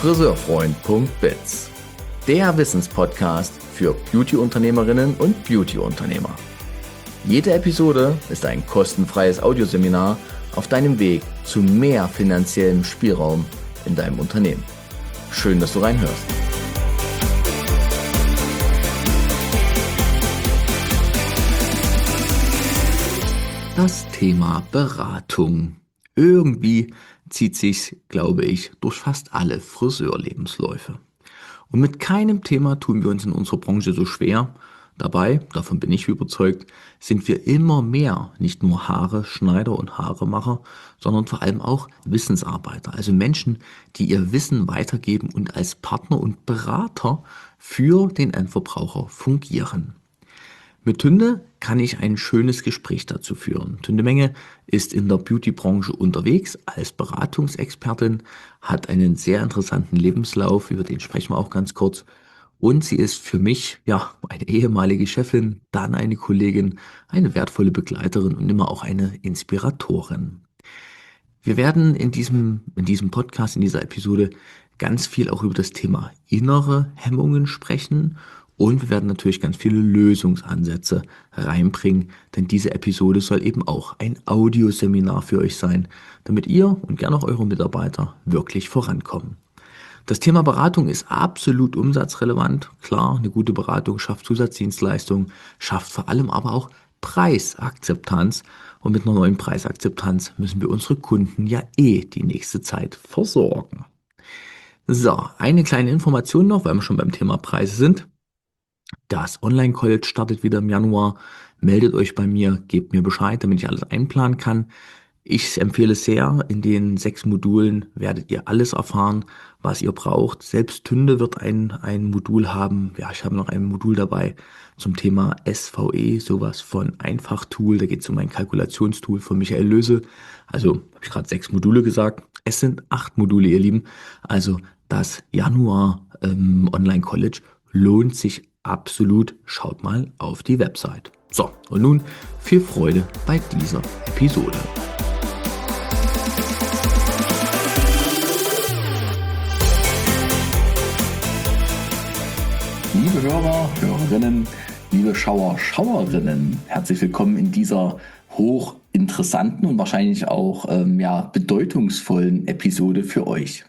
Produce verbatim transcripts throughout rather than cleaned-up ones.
Friseurfreund punkt biz, der Wissenspodcast für Beauty-Unternehmerinnen und Beauty-Unternehmer. Jede Episode ist ein kostenfreies Audioseminar auf deinem Weg zu mehr finanziellem Spielraum in deinem Unternehmen. Schön, dass du reinhörst. Das Thema Beratung. Irgendwie zieht sich, glaube ich, durch fast alle Friseurlebensläufe. Und mit keinem Thema tun wir uns in unserer Branche so schwer. Dabei, davon bin ich überzeugt, sind wir immer mehr nicht nur Haare, Schneider und Haaremacher, sondern vor allem auch Wissensarbeiter, also Menschen, die ihr Wissen weitergeben und als Partner und Berater für den Endverbraucher fungieren. Mit Tünde kann ich ein schönes Gespräch dazu führen. Tünde Menge ist in der Beauty-Branche unterwegs als Beratungsexpertin, hat einen sehr interessanten Lebenslauf, über den sprechen wir auch ganz kurz. Und sie ist für mich ja eine ehemalige Chefin, dann eine Kollegin, eine wertvolle Begleiterin und immer auch eine Inspiratorin. Wir werden in diesem, in diesem Podcast, in dieser Episode ganz viel auch über das Thema innere Hemmungen sprechen. Und wir werden natürlich ganz viele Lösungsansätze reinbringen, denn diese Episode soll eben auch ein Audioseminar für euch sein, damit ihr und gerne auch eure Mitarbeiter wirklich vorankommen. Das Thema Beratung ist absolut umsatzrelevant. Klar, eine gute Beratung schafft Zusatzdienstleistungen, schafft vor allem aber auch Preisakzeptanz. Und mit einer neuen Preisakzeptanz müssen wir unsere Kunden ja eh die nächste Zeit versorgen. So, eine kleine Information noch, weil wir schon beim Thema Preise sind. Das Online-College startet wieder im Januar. Meldet euch bei mir, gebt mir Bescheid, damit ich alles einplanen kann. Ich empfehle sehr, in den sechs Modulen werdet ihr alles erfahren, was ihr braucht. Selbst Tünde wird ein, ein Modul haben. Ja, ich habe noch ein Modul dabei zum Thema S V E, sowas von Einfachtool. Da geht es um ein Kalkulationstool von Michael Löse. Also habe ich gerade sechs Module gesagt. Es sind acht Module, ihr Lieben. Also das Januar ähm, Online-College lohnt sich absolut. Schaut mal auf die Website. So, und nun viel Freude bei dieser Episode. Liebe Hörer, Hörerinnen, liebe Schauer, Schauerinnen, herzlich willkommen in dieser hochinteressanten und wahrscheinlich auch ähm, ja, bedeutungsvollen Episode für euch.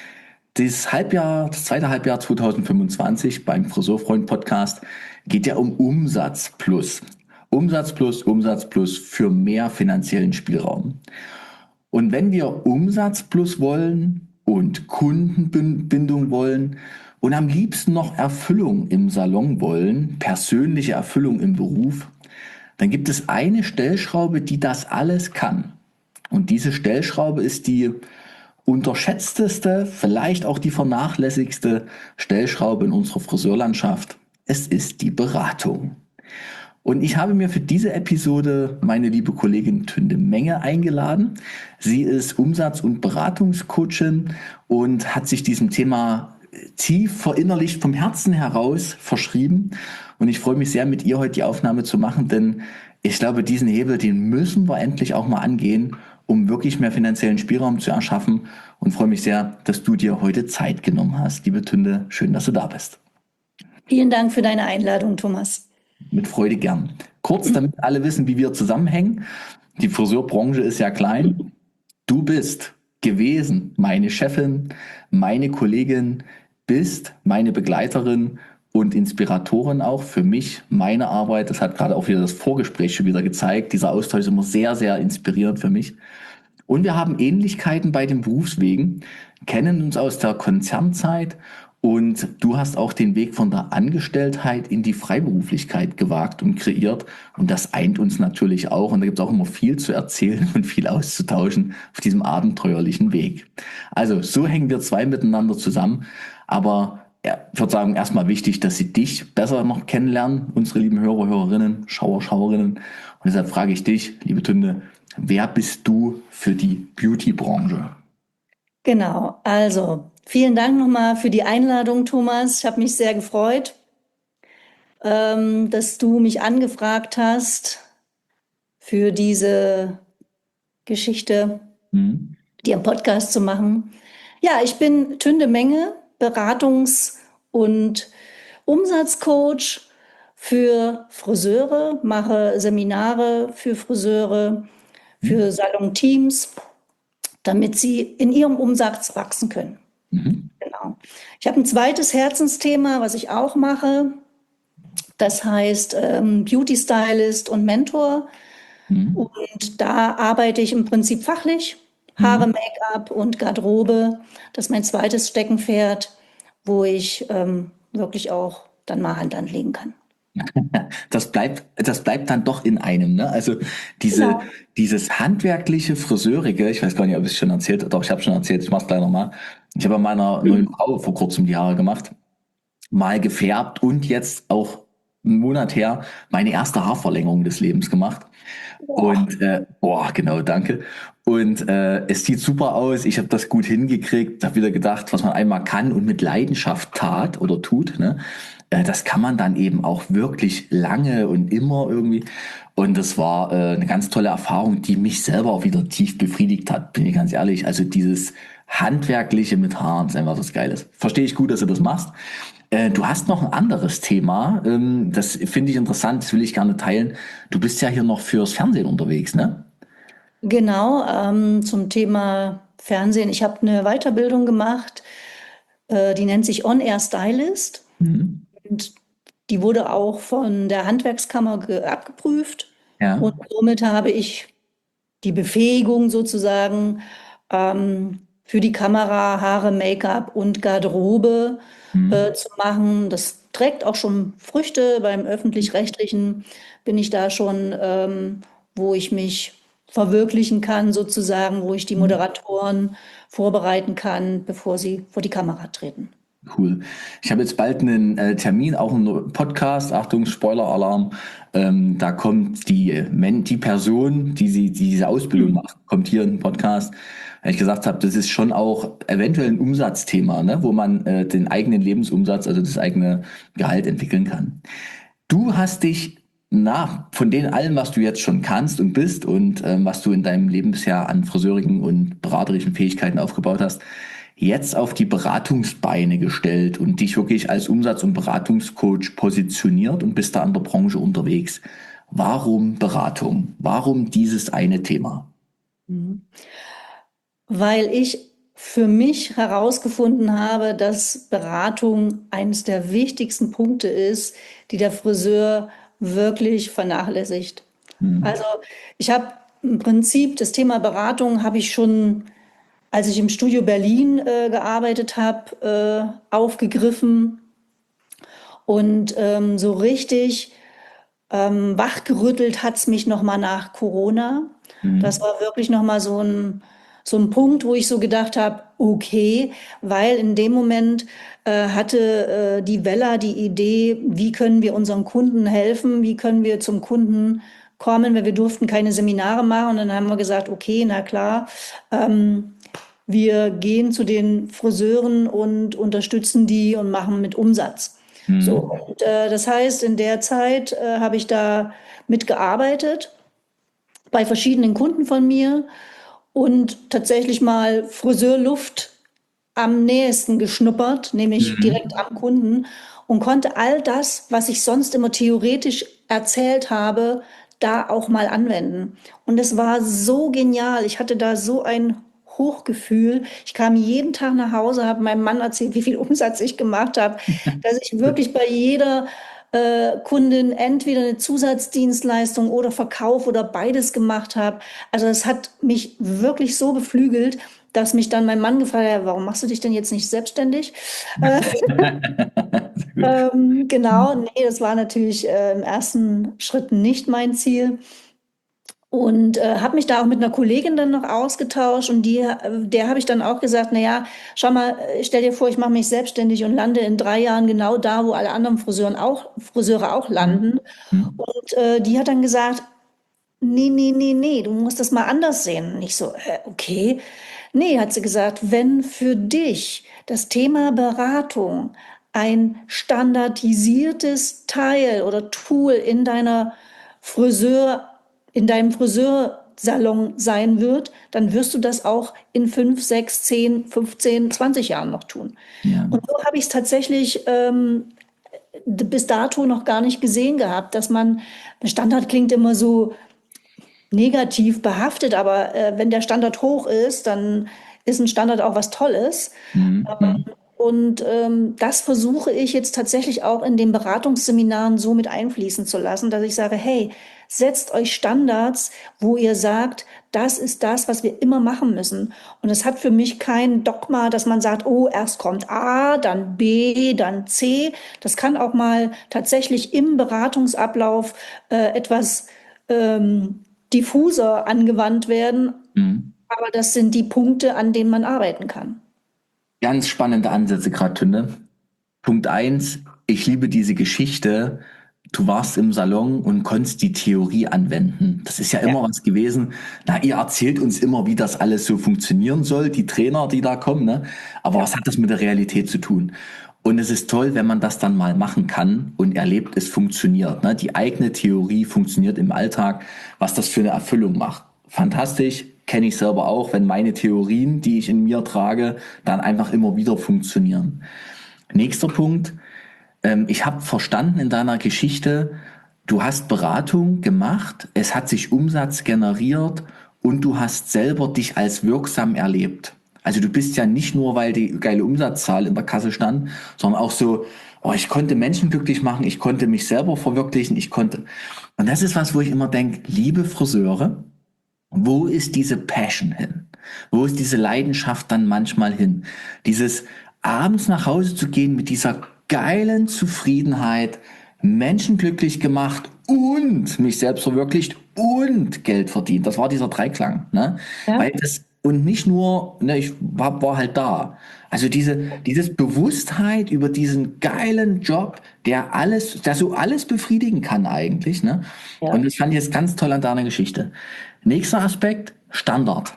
Das Halbjahr, das zweite Halbjahr zwanzig fünfundzwanzig beim Friseurfreund Podcast geht ja um Umsatz plus. Umsatz plus, Umsatz plus für mehr finanziellen Spielraum. Und wenn wir Umsatz plus wollen und Kundenbindung wollen und am liebsten noch Erfüllung im Salon wollen, persönliche Erfüllung im Beruf, dann gibt es eine Stellschraube, die das alles kann. Und diese Stellschraube ist die unterschätzteste, vielleicht auch die vernachlässigste Stellschraube in unserer Friseurlandschaft. Es ist die Beratung. Und ich habe mir für diese Episode meine liebe Kollegin Tünde Menge eingeladen. Sie ist Umsatz- und Beratungscoachin und hat sich diesem Thema tief verinnerlicht, vom Herzen heraus verschrieben. Und ich freue mich sehr, mit ihr heute die Aufnahme zu machen, denn ich glaube, diesen Hebel, den müssen wir endlich auch mal angehen, um wirklich mehr finanziellen Spielraum zu erschaffen, und freue mich sehr, dass du dir heute Zeit genommen hast. Liebe Tünde, schön, dass du da bist. Vielen Dank für deine Einladung, Thomas. Mit Freude gern. Kurz, damit alle wissen, wie wir zusammenhängen. Die Friseurbranche ist ja klein. Du bist gewesen meine Chefin, meine Kollegin, bist meine Begleiterin und Inspiratorin auch für mich, meine Arbeit. Das hat gerade auch wieder das Vorgespräch schon wieder gezeigt. Dieser Austausch ist immer sehr, sehr inspirierend für mich. Und wir haben Ähnlichkeiten bei den Berufswegen, kennen uns aus der Konzernzeit, und du hast auch den Weg von der Angestelltheit in die Freiberuflichkeit gewagt und kreiert. Und das eint uns natürlich auch. Und da gibt es auch immer viel zu erzählen und viel auszutauschen auf diesem abenteuerlichen Weg. Also so hängen wir zwei miteinander zusammen. Aber ja, ich würde sagen, erstmal wichtig, dass sie dich besser noch kennenlernen, unsere lieben Hörer, Hörerinnen, Schauer, Schauerinnen. Und deshalb frage ich dich, liebe Tünde, wer bist du für die Beauty-Branche? Genau, also vielen Dank nochmal für die Einladung, Thomas. Ich habe mich sehr gefreut, ähm, dass du mich angefragt hast für diese Geschichte, mhm. dir einen Podcast zu machen. Ja, ich bin Tünde Menge, Beratungs- und Umsatzcoach für Friseure, mache Seminare für Friseure, Hm? für Salon-Teams, damit sie in ihrem Umsatz wachsen können. Mhm. Genau. Ich habe ein zweites Herzensthema, was ich auch mache. Das heißt ähm, Beauty Stylist und Mentor. Mhm. Und da arbeite ich im Prinzip fachlich. Haare, Mhm. Make-up und Garderobe. Das ist mein zweites Steckenpferd, wo ich ähm, wirklich auch dann mal Hand anlegen kann. Das bleibt, das bleibt dann doch in einem, ne? Also diese, Genau. dieses handwerkliche, friseurige, ich weiß gar nicht, ob ich es schon erzählt habe, doch, ich habe schon erzählt, ich mach's gleich nochmal. Ich habe bei meiner neuen Frau vor kurzem die Haare gemacht, mal gefärbt und jetzt auch einen Monat her meine erste Haarverlängerung des Lebens gemacht. Boah. Und äh, boah, genau, danke. Und äh, es sieht super aus. Ich habe das gut hingekriegt. Habe wieder gedacht, was man einmal kann und mit Leidenschaft tat oder tut, ne? Äh, das kann man dann eben auch wirklich lange und immer irgendwie. Und das war äh, eine ganz tolle Erfahrung, die mich selber auch wieder tief befriedigt hat, bin ich ganz ehrlich. Also dieses Handwerkliche mit Haaren ist einfach was Geiles. Verstehe ich gut, dass du das machst. Äh, du hast noch ein anderes Thema, ähm, das finde ich interessant, das will ich gerne teilen. Du bist ja hier noch fürs Fernsehen unterwegs, ne? Genau, ähm, zum Thema Fernsehen. Ich habe eine Weiterbildung gemacht, äh, die nennt sich On-Air Stylist. Mhm. Und die wurde auch von der Handwerkskammer ge- abgeprüft. Und Ja. somit habe ich die Befähigung sozusagen ähm, für die Kamera, Haare, Make-up und Garderobe Mhm. äh, zu machen. Das trägt auch schon Früchte. Beim öffentlich-rechtlichen bin ich da schon, ähm, wo ich mich verwirklichen kann, sozusagen, wo ich die Mhm. Moderatoren vorbereiten kann, bevor sie vor die Kamera treten. Cool. Ich habe jetzt bald einen äh, Termin, auch einen Podcast. Achtung, Spoiler-Alarm. Ähm, da kommt die, äh, Men die Person, die, sie, die diese Ausbildung Hm. macht, kommt hier in den Podcast. Weil ich gesagt habe, das ist schon auch eventuell ein Umsatzthema, ne, wo man äh, den eigenen Lebensumsatz, also das eigene Gehalt entwickeln kann. Du hast dich nach von den allem, was du jetzt schon kannst und bist und ähm, was du in deinem Leben bisher an friseurigen und beraterischen Fähigkeiten aufgebaut hast, jetzt auf die Beratungsbeine gestellt und dich wirklich als Umsatz- und Beratungscoach positioniert und bist da an der Branche unterwegs. Warum Beratung? Warum dieses eine Thema? Mhm. Weil ich für mich herausgefunden habe, dass Beratung eines der wichtigsten Punkte ist, die der Friseur wirklich vernachlässigt. Hm. Also ich habe im Prinzip das Thema Beratung habe ich schon, als ich im Studio Berlin äh, gearbeitet habe, äh, aufgegriffen und ähm, so richtig ähm, wachgerüttelt hat es mich nochmal nach Corona. Das Hm. war wirklich nochmal so ein, so ein Punkt, wo ich so gedacht habe, okay, weil in dem Moment äh, hatte äh, die Vella die Idee, wie können wir unseren Kunden helfen, wie können wir zum Kunden kommen, weil wir durften keine Seminare machen. Und dann haben wir gesagt, okay, na klar, ähm, wir gehen zu den Friseuren und unterstützen die und machen mit Umsatz. So, Hm. und, äh, das heißt, in der Zeit äh, habe ich da mitgearbeitet bei verschiedenen Kunden von mir und tatsächlich mal Friseurluft am nächsten geschnuppert, nämlich direkt Hm. am Kunden und konnte all das, was ich sonst immer theoretisch erzählt habe, da auch mal anwenden. Und es war so genial. Ich hatte da so ein Hochgefühl. Ich kam jeden Tag nach Hause, habe meinem Mann erzählt, wie viel Umsatz ich gemacht habe, dass ich wirklich bei jeder äh, Kundin entweder eine Zusatzdienstleistung oder Verkauf oder beides gemacht habe. Also es hat mich wirklich so beflügelt, dass mich dann mein Mann gefragt hat, warum machst du dich denn jetzt nicht selbstständig? Äh, Sehr gut. ähm, genau, nee, das war natürlich äh, im ersten Schritt nicht mein Ziel. Und äh, habe mich da auch mit einer Kollegin dann noch ausgetauscht und die, äh, der habe ich dann auch gesagt, na ja, schau mal, äh, stell dir vor, ich mache mich selbstständig und lande in drei Jahren genau da, wo alle anderen Friseuren auch, Friseure auch Hm. landen. Hm. Und äh, die hat dann gesagt, nee, nee, nee, nee, du musst das mal anders sehen. Und ich so, äh, okay. Nee, hat sie gesagt, wenn für dich das Thema Beratung ein standardisiertes Teil oder Tool in deiner Friseur, in deinem Friseur Salon sein wird, dann wirst du das auch in fünf, sechs, zehn, fünfzehn, zwanzig Jahren noch tun. Ja. Und so habe ich es tatsächlich ähm, bis dato noch gar nicht gesehen gehabt, dass man, Standard klingt immer so negativ behaftet, aber äh, wenn der Standard hoch ist, dann ist ein Standard auch was Tolles. Mhm. Mhm. Und ähm, das versuche ich jetzt tatsächlich auch in den Beratungsseminaren so mit einfließen zu lassen, dass ich sage, hey, setzt euch Standards, wo ihr sagt, das ist das, was wir immer machen müssen. Und es hat für mich kein Dogma, dass man sagt, oh, erst kommt A, dann B, dann C. Das kann auch mal tatsächlich im Beratungsablauf äh, etwas ähm, diffuser angewandt werden. Mhm. Aber das sind die Punkte, an denen man arbeiten kann. Ganz spannende Ansätze gerade, Tünde. Punkt eins, ich liebe diese Geschichte. Du warst im Salon und konntest die Theorie anwenden. Das ist ja immer Ja. was gewesen. Na, ihr erzählt uns immer, wie das alles so funktionieren soll, die Trainer, die da kommen, ne? Aber Ja. was hat das mit der Realität zu tun? Und es ist toll, wenn man das dann mal machen kann und erlebt, es funktioniert, ne? Die eigene Theorie funktioniert im Alltag, was das für eine Erfüllung macht. Fantastisch, kenne ich selber auch, wenn meine Theorien, die ich in mir trage, dann einfach immer wieder funktionieren. Nächster Punkt. Ähm, ich habe verstanden in deiner Geschichte, du hast Beratung gemacht, es hat sich Umsatz generiert und du hast selber dich als wirksam erlebt. Also du bist ja nicht nur, weil die geile Umsatzzahl in der Kasse stand, sondern auch so, oh, ich konnte Menschen glücklich machen, ich konnte mich selber verwirklichen, ich konnte. Und das ist was, wo ich immer denke, liebe Friseure, wo ist diese Passion hin? Wo ist diese Leidenschaft dann manchmal hin? Dieses abends nach Hause zu gehen mit dieser geilen Zufriedenheit, Menschen glücklich gemacht und mich selbst verwirklicht und Geld verdient. Das war dieser Dreiklang, ne? Ja. Weil das, und nicht nur, ne, ich war, war halt da. Also diese, dieses Bewusstheit über diesen geilen Job, der alles, der so alles befriedigen kann eigentlich, ne? Ja. Und das fand ich jetzt ganz toll an deiner Geschichte. Nächster Aspekt, Standard.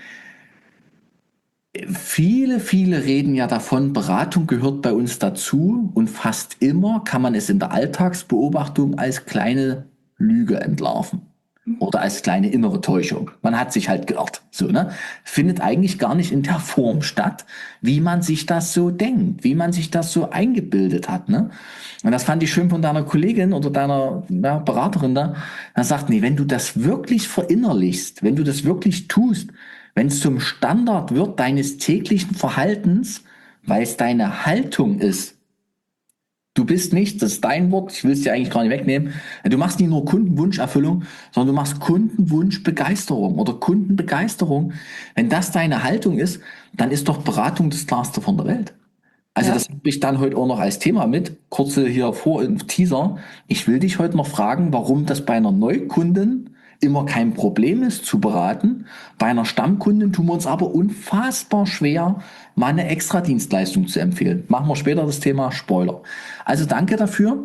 Viele, viele reden ja davon, Beratung gehört bei uns dazu und fast immer kann man es in der Alltagsbeobachtung als kleine Lüge entlarven oder als kleine innere Täuschung. Man hat sich halt geirrt, so, ne? Findet eigentlich gar nicht in der Form statt, wie man sich das so denkt, wie man sich das so eingebildet hat, ne? Und das fand ich schön von deiner Kollegin oder deiner ja, Beraterin da. Da sagt, nee, wenn du das wirklich verinnerlichst, wenn du das wirklich tust, wenn es zum Standard wird deines täglichen Verhaltens, weil es deine Haltung ist. Du bist nicht, das ist dein Wort, ich will es dir eigentlich gar nicht wegnehmen. Du machst nicht nur Kundenwunscherfüllung, sondern du machst Kundenwunschbegeisterung oder Kundenbegeisterung. Wenn das deine Haltung ist, dann ist doch Beratung das Klarste von der Welt. Also Ja. das habe ich dann heute auch noch als Thema mit. Kurze hier vor im Teaser. Ich will dich heute noch fragen, warum das bei einer Neukundin immer kein Problem ist zu beraten. Bei einer Stammkundin tun wir uns aber unfassbar schwer, mal eine Extradienstleistung zu empfehlen. Machen wir später das Thema Spoiler. Also danke dafür.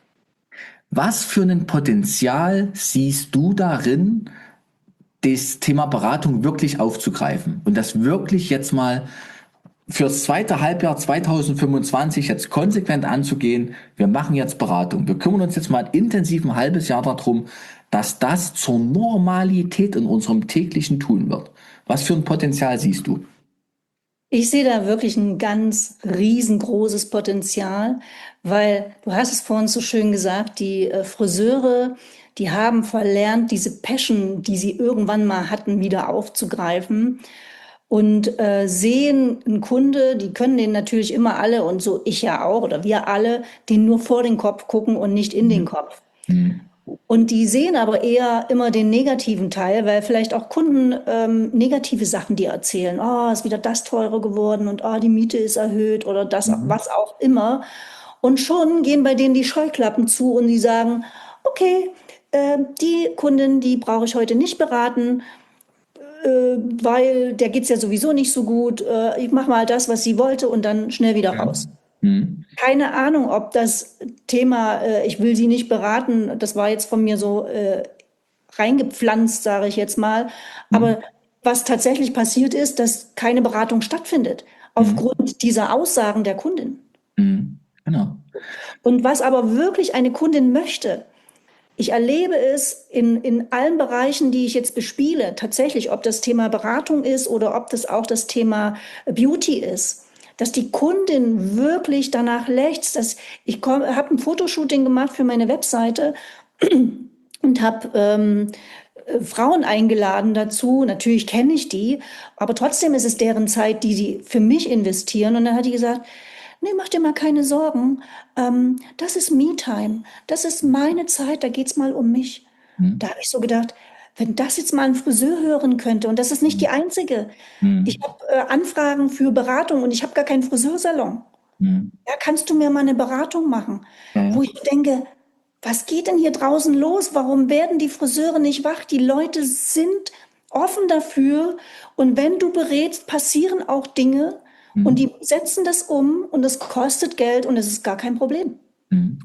Was für ein Potenzial siehst du darin, das Thema Beratung wirklich aufzugreifen und das wirklich jetzt mal fürs zweite Halbjahr zweitausendfünfundzwanzig jetzt konsequent anzugehen? Wir machen jetzt Beratung. Wir kümmern uns jetzt mal intensiv ein halbes Jahr darum, dass das zur Normalität in unserem täglichen Tun wird. Was für ein Potenzial siehst du? Ich sehe da wirklich ein ganz riesengroßes Potenzial, weil du hast es vorhin so schön gesagt, die äh, Friseure, die haben verlernt, diese Passion, die sie irgendwann mal hatten, wieder aufzugreifen und äh, sehen einen Kunde, die können den natürlich immer alle und so ich ja auch oder wir alle, den nur vor den Kopf gucken und nicht in den Kopf. Mhm. Und die sehen aber eher immer den negativen Teil, weil vielleicht auch Kunden ähm, negative Sachen dir erzählen. Oh, ist wieder das teurer geworden und oh, die Miete ist erhöht oder das, Mhm. was auch immer. Und schon gehen bei denen die Scheuklappen zu und die sagen, okay, äh, die Kundin, die brauche ich heute nicht beraten, äh, weil der geht's ja sowieso nicht so gut. Äh, ich mache mal das, was sie wollte und dann schnell wieder raus. Mhm. Keine Ahnung, ob das Thema, äh, ich will Sie nicht beraten, das war jetzt von mir so äh, reingepflanzt, sage ich jetzt mal. Aber was tatsächlich passiert ist, dass keine Beratung stattfindet, aufgrund dieser Aussagen der Kundin. Mhm. Genau. Und was aber wirklich eine Kundin möchte, Ich erlebe es in, in allen Bereichen, die ich jetzt bespiele, tatsächlich, ob das Thema Beratung ist oder ob das auch das Thema Beauty ist, dass die Kundin wirklich danach lechzt, dass ich habe ein Fotoshooting gemacht für meine Webseite und habe ähm, äh, Frauen eingeladen dazu. Natürlich kenne ich die, aber trotzdem ist es deren Zeit, die sie für mich investieren. Und dann hat die gesagt, nee, mach dir mal keine Sorgen. Ähm, das ist Me-Time. Das ist meine Zeit. Da geht's mal um mich. Da Hm. habe ich so gedacht, wenn das jetzt mal ein Friseur hören könnte, und das ist nicht die einzige. Ich Hm. habe äh, Anfragen für Beratung und ich habe gar keinen Friseursalon. Hm. Ja, kannst du mir mal eine Beratung machen? Ja, Wo ja. ich denke, was geht denn hier draußen los? Warum werden die Friseure nicht wach? Die Leute sind offen dafür. Und wenn du berätst, passieren auch Dinge und Hm. die setzen das um und es kostet Geld und es ist gar kein Problem. Hm.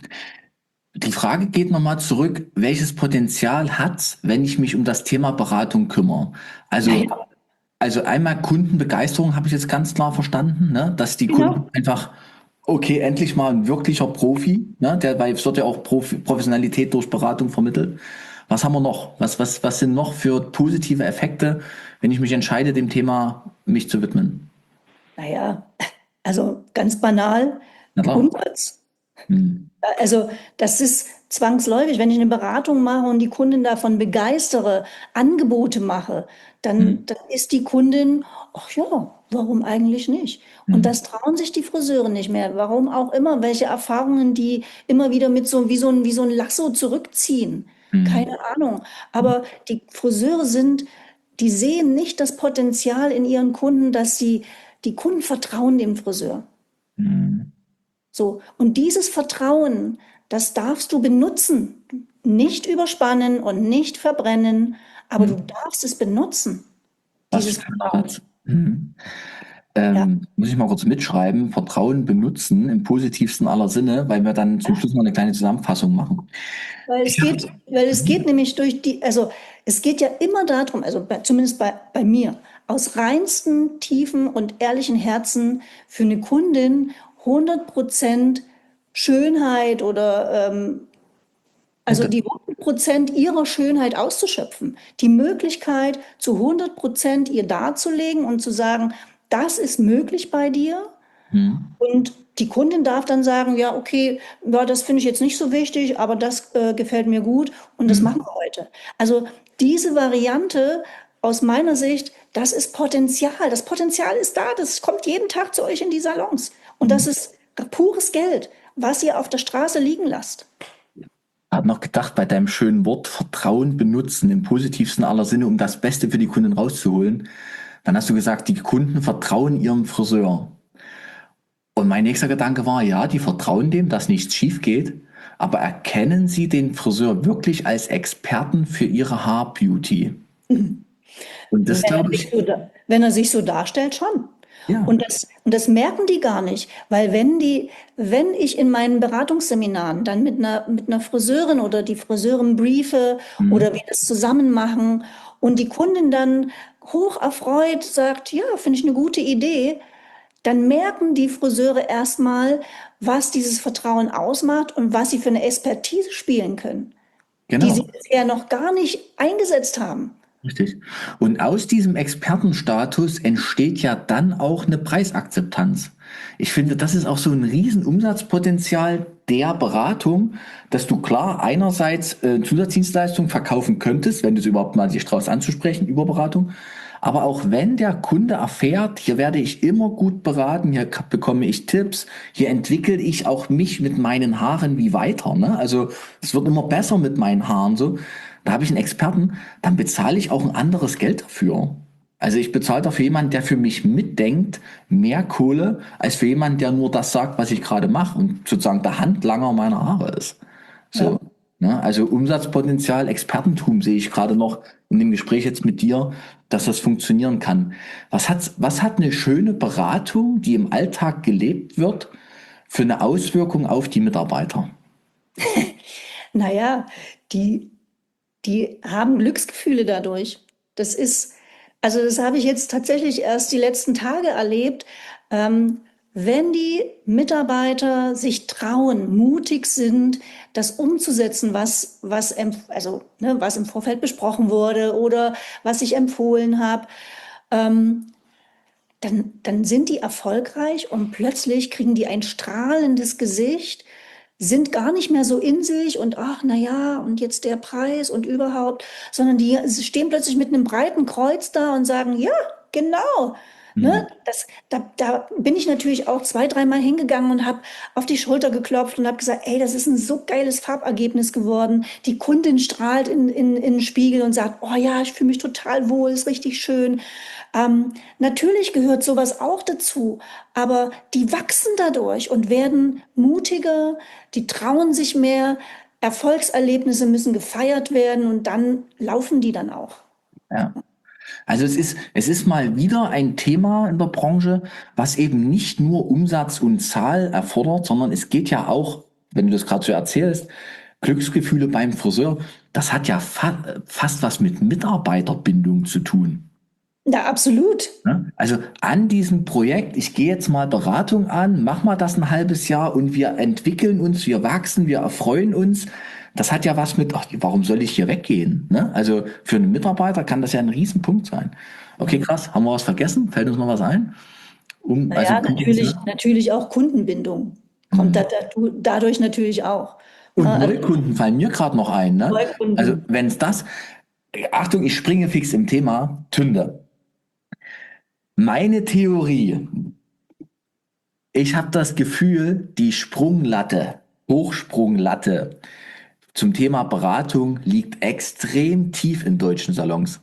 Die Frage geht nochmal zurück, welches Potenzial hat's, wenn ich mich um das Thema Beratung kümmere? Ja, Also, ja, also einmal Kundenbegeisterung habe ich jetzt ganz klar verstanden, ne? Dass die Kunden genau. einfach, okay, endlich mal ein wirklicher Profi, ne? Der, weil es wird ja auch Profi, Professionalität durch Beratung vermittelt. Was haben wir noch? Was, was, was sind noch für positive Effekte, wenn ich mich entscheide, dem Thema mich zu widmen? Naja, also ganz banal, Na klar. Umsatz. Hm. Also das ist zwangsläufig, wenn ich eine Beratung mache und die Kundin davon begeistere, Angebote mache, dann, Hm. dann ist die Kundin, ach ja, warum eigentlich nicht? Und Hm. das trauen sich die Friseure nicht mehr. Warum auch immer, welche Erfahrungen die immer wieder mit so wie so ein, wie so ein Lasso zurückziehen. Hm. Keine Ahnung. Aber die Friseure sind, die sehen nicht das Potenzial in ihren Kunden, dass sie, die Kunden vertrauen dem Friseur. Hm. So, und dieses Vertrauen, das darfst du benutzen. Nicht überspannen und nicht verbrennen, aber du Hm. darfst es benutzen, Was dieses für ein Vertrauen. Satz. Hm. Ja, Ähm, muss ich mal kurz mitschreiben, Vertrauen benutzen im positivsten aller Sinne, weil wir dann zum Schluss noch eine kleine Zusammenfassung machen. weil Ich es habe, geht, weil es geht nämlich durch die, also es geht ja immer darum, also bei, zumindest bei, bei mir, aus reinstem, tiefen und ehrlichen Herzen für eine Kundin hundert Prozent Schönheit oder ähm, also die hundert Prozent ihrer Schönheit auszuschöpfen, die Möglichkeit zu hundert Prozent ihr darzulegen und zu sagen, das ist möglich bei dir. hm, Und die Kundin darf dann sagen, ja, okay, ja, das finde ich jetzt nicht so wichtig, aber das äh, gefällt mir gut und das hm, machen wir heute. Also diese Variante aus meiner Sicht, das ist Potenzial. Das Potenzial ist da, das kommt jeden Tag zu euch in die Salons. Und hm. das ist pures Geld, was ihr auf der Straße liegen lasst. Hab noch gedacht, bei deinem schönen Wort Vertrauen benutzen im positivsten aller Sinne, um das Beste für die Kunden rauszuholen. Dann hast du gesagt, die Kunden vertrauen ihrem Friseur. Und mein nächster Gedanke war, ja, die vertrauen dem, dass nichts schief geht, aber erkennen sie den Friseur wirklich als Experten für ihre Haarbeauty? Und Wenn das er glaube sich ich, so, da- wenn er sich so darstellt, schon. ja. Und das, und das merken die gar nicht, weil wenn die, wenn ich in meinen Beratungsseminaren dann mit einer, mit einer Friseurin oder die Friseurin briefe oder Hm. wir das zusammen machen und die Kundin dann hoch erfreut sagt, ja, finde ich eine gute Idee, dann merken die Friseure erstmal, was dieses Vertrauen ausmacht und was sie für eine Expertise spielen können, die sie Genau. bisher noch gar nicht eingesetzt haben. Richtig. Und aus diesem Expertenstatus entsteht ja dann auch eine Preisakzeptanz. Ich finde, das ist auch so ein Riesenumsatzpotenzial der Beratung, dass du klar einerseits äh, Zusatzdienstleistungen verkaufen könntest, wenn du es überhaupt mal dich traust anzusprechen über Beratung. Aber auch wenn der Kunde erfährt, hier werde ich immer gut beraten, hier k- bekomme ich Tipps, hier entwickle ich auch mich mit meinen Haaren wie weiter, ne? Also es wird immer besser mit meinen Haaren so. Da habe ich einen Experten, dann bezahle ich auch ein anderes Geld dafür. Also ich bezahle dafür jemanden, der für mich mitdenkt, mehr Kohle, als für jemanden, der nur das sagt, was ich gerade mache und sozusagen der Handlanger meiner Haare ist. So, Ja. ne? Also Umsatzpotenzial, Expertentum sehe ich gerade noch in dem Gespräch jetzt mit dir, dass das funktionieren kann. Was hat, was hat eine schöne Beratung, die im Alltag gelebt wird, für eine Auswirkung auf die Mitarbeiter? Naja, die, die haben Glücksgefühle dadurch. Das ist, also das habe ich jetzt tatsächlich erst die letzten Tage erlebt. Ähm, wenn die Mitarbeiter sich trauen, mutig sind, das umzusetzen, was, was, empf- also, ne, was im Vorfeld besprochen wurde oder was ich empfohlen habe, ähm, dann, dann sind die erfolgreich und plötzlich kriegen die ein strahlendes Gesicht, sind gar nicht mehr so in sich und ach, na ja, und jetzt der Preis und überhaupt, sondern die stehen plötzlich mit einem breiten Kreuz da und sagen, ja, genau. Hm. Ne, das, da, da bin ich natürlich auch zwei, dreimal hingegangen und habe auf die Schulter geklopft und habe gesagt, ey, das ist ein so geiles Farbergebnis geworden. Die Kundin strahlt in, in, in den Spiegel und sagt, oh ja, ich fühle mich total wohl, ist richtig schön. Ähm, natürlich gehört sowas auch dazu, aber die wachsen dadurch und werden mutiger, die trauen sich mehr, Erfolgserlebnisse müssen gefeiert werden und dann laufen die dann auch. Ja. Also es ist, es ist mal wieder ein Thema in der Branche, was eben nicht nur Umsatz und Zahl erfordert, sondern es geht ja auch, wenn du das gerade so erzählst, Glücksgefühle beim Friseur, das hat ja fa fast was mit Mitarbeiterbindung zu tun. Ja, absolut. Ne? Also an diesem Projekt, ich gehe jetzt mal Beratung an, mach mal das ein halbes Jahr und wir entwickeln uns, wir wachsen, wir erfreuen uns. Das hat ja was mit, ach, warum soll ich hier weggehen? Ne? Also für einen Mitarbeiter kann das ja ein Riesenpunkt sein. Okay, krass, haben wir was vergessen? Fällt uns noch was ein? Um, also, Naja, natürlich, natürlich auch Kundenbindung kommt Mhm. da, da, dadurch natürlich auch. Ne? Und Also Neukunden fallen mir gerade noch ein. Ne? Also Neukunden. wenn es das, Achtung, ich springe fix im Thema, Tünde. Meine Theorie, ich habe das Gefühl, die Sprunglatte, Hochsprunglatte zum Thema Beratung liegt extrem tief in deutschen Salons.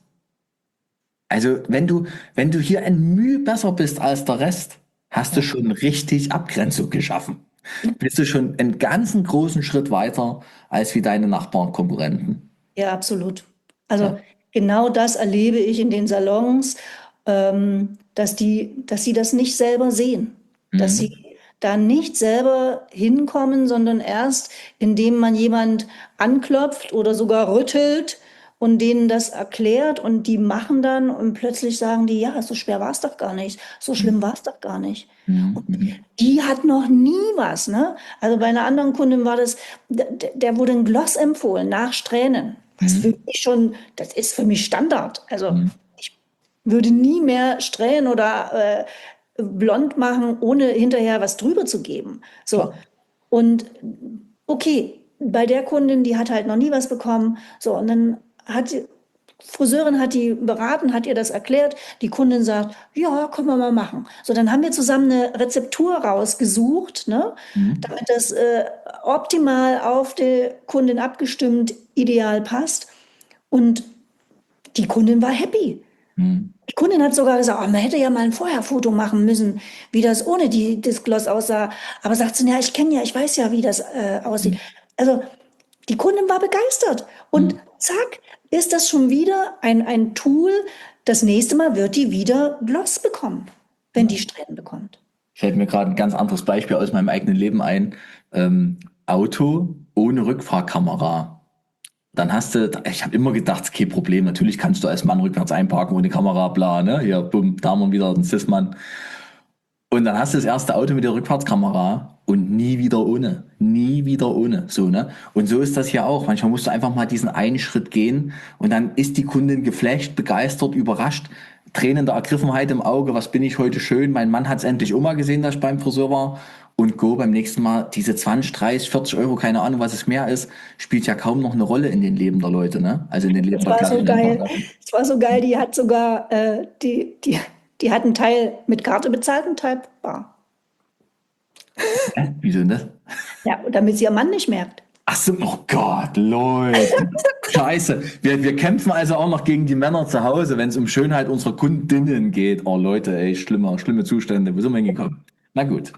Also wenn du, wenn du hier ein Mühe besser bist als der Rest, hast du Ja, schon richtig Abgrenzung geschaffen. Bist du schon einen ganzen großen Schritt weiter als wie deine Nachbarn, Konkurrenten. ja, absolut. Ja. Also genau das erlebe ich in den Salons, ähm, dass die, dass sie das nicht selber sehen, dass sie Mhm. da nicht selber hinkommen, sondern erst, indem man jemand anklopft oder sogar rüttelt und denen das erklärt und die machen dann und plötzlich sagen die, ja, so schwer war es doch gar nicht, so schlimm war es doch gar nicht. Mhm. Und Mhm. die hat noch nie was, ne? Also bei einer anderen Kundin war das, der, der wurde ein Gloss empfohlen nach Strähnen. Was für Mhm. mich schon, das ist für mich Standard. Also Mhm. ich würde nie mehr Strähnen oder äh, blond machen, ohne hinterher was drüber zu geben. So. Klar. Und okay, bei der Kundin, die hat halt noch nie was bekommen. So, und dann hat die Friseurin hat die beraten, hat ihr das erklärt. Die Kundin sagt, ja, können wir mal machen. So, dann haben wir zusammen eine Rezeptur rausgesucht, ne, Mhm. damit das äh, optimal auf die Kundin abgestimmt, ideal passt. Und die Kundin war happy. Mhm. Die Kundin hat sogar gesagt, oh, man hätte ja mal ein Vorherfoto machen müssen, wie das ohne die, das Gloss aussah. Aber sagt sie, ja, ich kenne ja, ich weiß ja, wie das äh, aussieht. Mhm. Also die Kundin war begeistert. Und Mhm. zack, ist das schon wieder ein, ein Tool. Das nächste Mal wird die wieder Gloss bekommen, wenn die Strähnen bekommt. Fällt mir gerade ein ganz anderes Beispiel aus meinem eigenen Leben ein. Ähm, Auto ohne Rückfahrkamera. Dann hast du, ich habe immer gedacht, kein Problem, natürlich kannst du als Mann rückwärts einparken ohne Kamera, bla, ne? Hier, bumm, da haben wir wieder den Cis-Mann. Und dann hast du das erste Auto mit der Rückfahrtskamera und nie wieder ohne. Nie wieder ohne. So, ne? Und so ist das hier auch. Manchmal musst du einfach mal diesen einen Schritt gehen und dann ist die Kundin geflasht, begeistert, überrascht, Tränen der Ergriffenheit im Auge. Was bin ich heute schön? Mein Mann hat es endlich auch mal gesehen, dass ich beim Friseur war. Und go beim nächsten Mal diese zwanzig, dreißig, vierzig Euro, keine Ahnung, was es mehr ist, spielt ja kaum noch eine Rolle in den Leben der Leute, ne? Also in den Leben Es der war so Klienten. geil. Es war so geil, die hat sogar, äh, die, die, die hat einen Teil mit Karte bezahlt, einen Teil bar. Hä? Wieso denn das? Ja, damit sie ihr Mann nicht merkt. Ach so, oh Gott, Leute. Scheiße. Wir, wir kämpfen also auch noch gegen die Männer zu Hause, wenn es um Schönheit unserer Kundinnen geht. Oh Leute, ey, schlimmer, schlimme Zustände. Wo sind wir hingekommen? Na gut.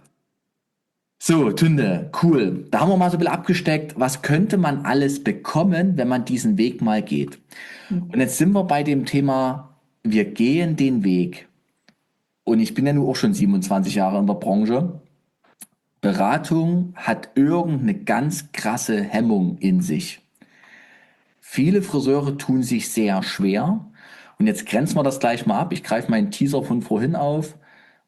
So, Tünde, cool. Da haben wir mal so ein bisschen abgesteckt, was könnte man alles bekommen, wenn man diesen Weg mal geht. Und jetzt sind wir bei dem Thema, wir gehen den Weg. Und ich bin ja nun auch schon siebenundzwanzig Jahre in der Branche. Beratung hat irgendeine ganz krasse Hemmung in sich. Viele Friseure tun sich sehr schwer. Und jetzt grenzen wir das gleich mal ab. Ich greife meinen Teaser von vorhin auf.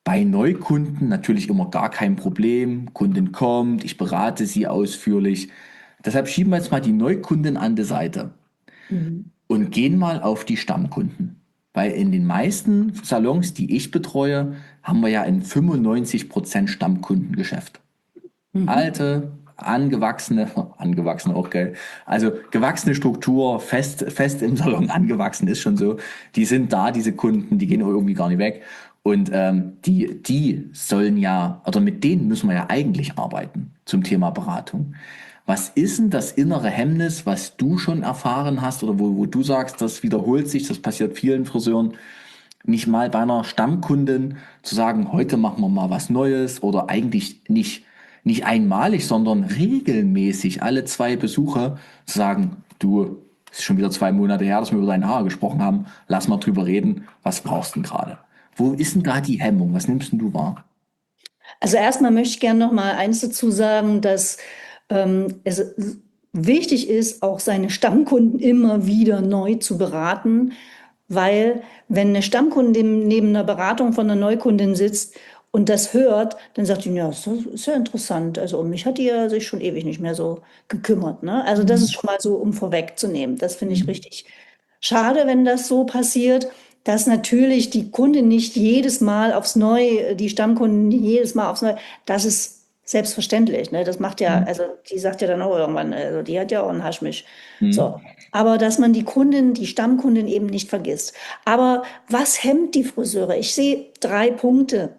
Bei Neukunden natürlich immer gar kein Problem. Kundin kommt, ich berate sie ausführlich. Deshalb schieben wir jetzt mal die Neukunden an die Seite Mhm. und gehen mal auf die Stammkunden. Weil in den meisten Salons, die ich betreue, haben wir ja ein fünfundneunzig Prozent Stammkundengeschäft. Mhm. Alte, angewachsene, angewachsene auch geil, also gewachsene Struktur, fest, fest im Salon angewachsen ist schon so. Die sind da, diese Kunden, die gehen auch irgendwie gar nicht weg. Und ähm, die, die sollen ja, oder mit denen müssen wir ja eigentlich arbeiten zum Thema Beratung. Was ist denn das innere Hemmnis, was du schon erfahren hast oder wo, wo du sagst, das wiederholt sich, das passiert vielen Friseuren, nicht mal bei einer Stammkundin zu sagen, heute machen wir mal was Neues oder eigentlich nicht, nicht einmalig, sondern regelmäßig alle zwei Besuche zu sagen, du, es ist schon wieder zwei Monate her, dass wir über deine Haare gesprochen haben, lass mal drüber reden, was brauchst du denn gerade? Wo ist denn da die Hemmung? Was nimmst denn du wahr? Also erstmal möchte ich gerne noch mal eins dazu sagen, dass ähm, es wichtig ist, auch seine Stammkunden immer wieder neu zu beraten, weil wenn eine Stammkundin neben einer Beratung von einer Neukundin sitzt und das hört, dann sagt die, ja, das ist ja interessant. Also um mich hat die ja sich schon ewig nicht mehr so gekümmert, ne? Also das ist Mhm. schon mal so, um vorwegzunehmen. Das finde ich Mhm. richtig schade, wenn das so passiert, dass natürlich die Kundin nicht jedes Mal aufs Neue, die Stammkunden nicht jedes Mal aufs Neue, das ist selbstverständlich, ne? Das macht ja, also die sagt ja dann auch irgendwann, also die hat ja auch einen Haschmisch. So. Mhm. Aber dass man die Kundin, die Stammkundin eben nicht vergisst. Aber was hemmt die Friseure? Ich sehe drei Punkte,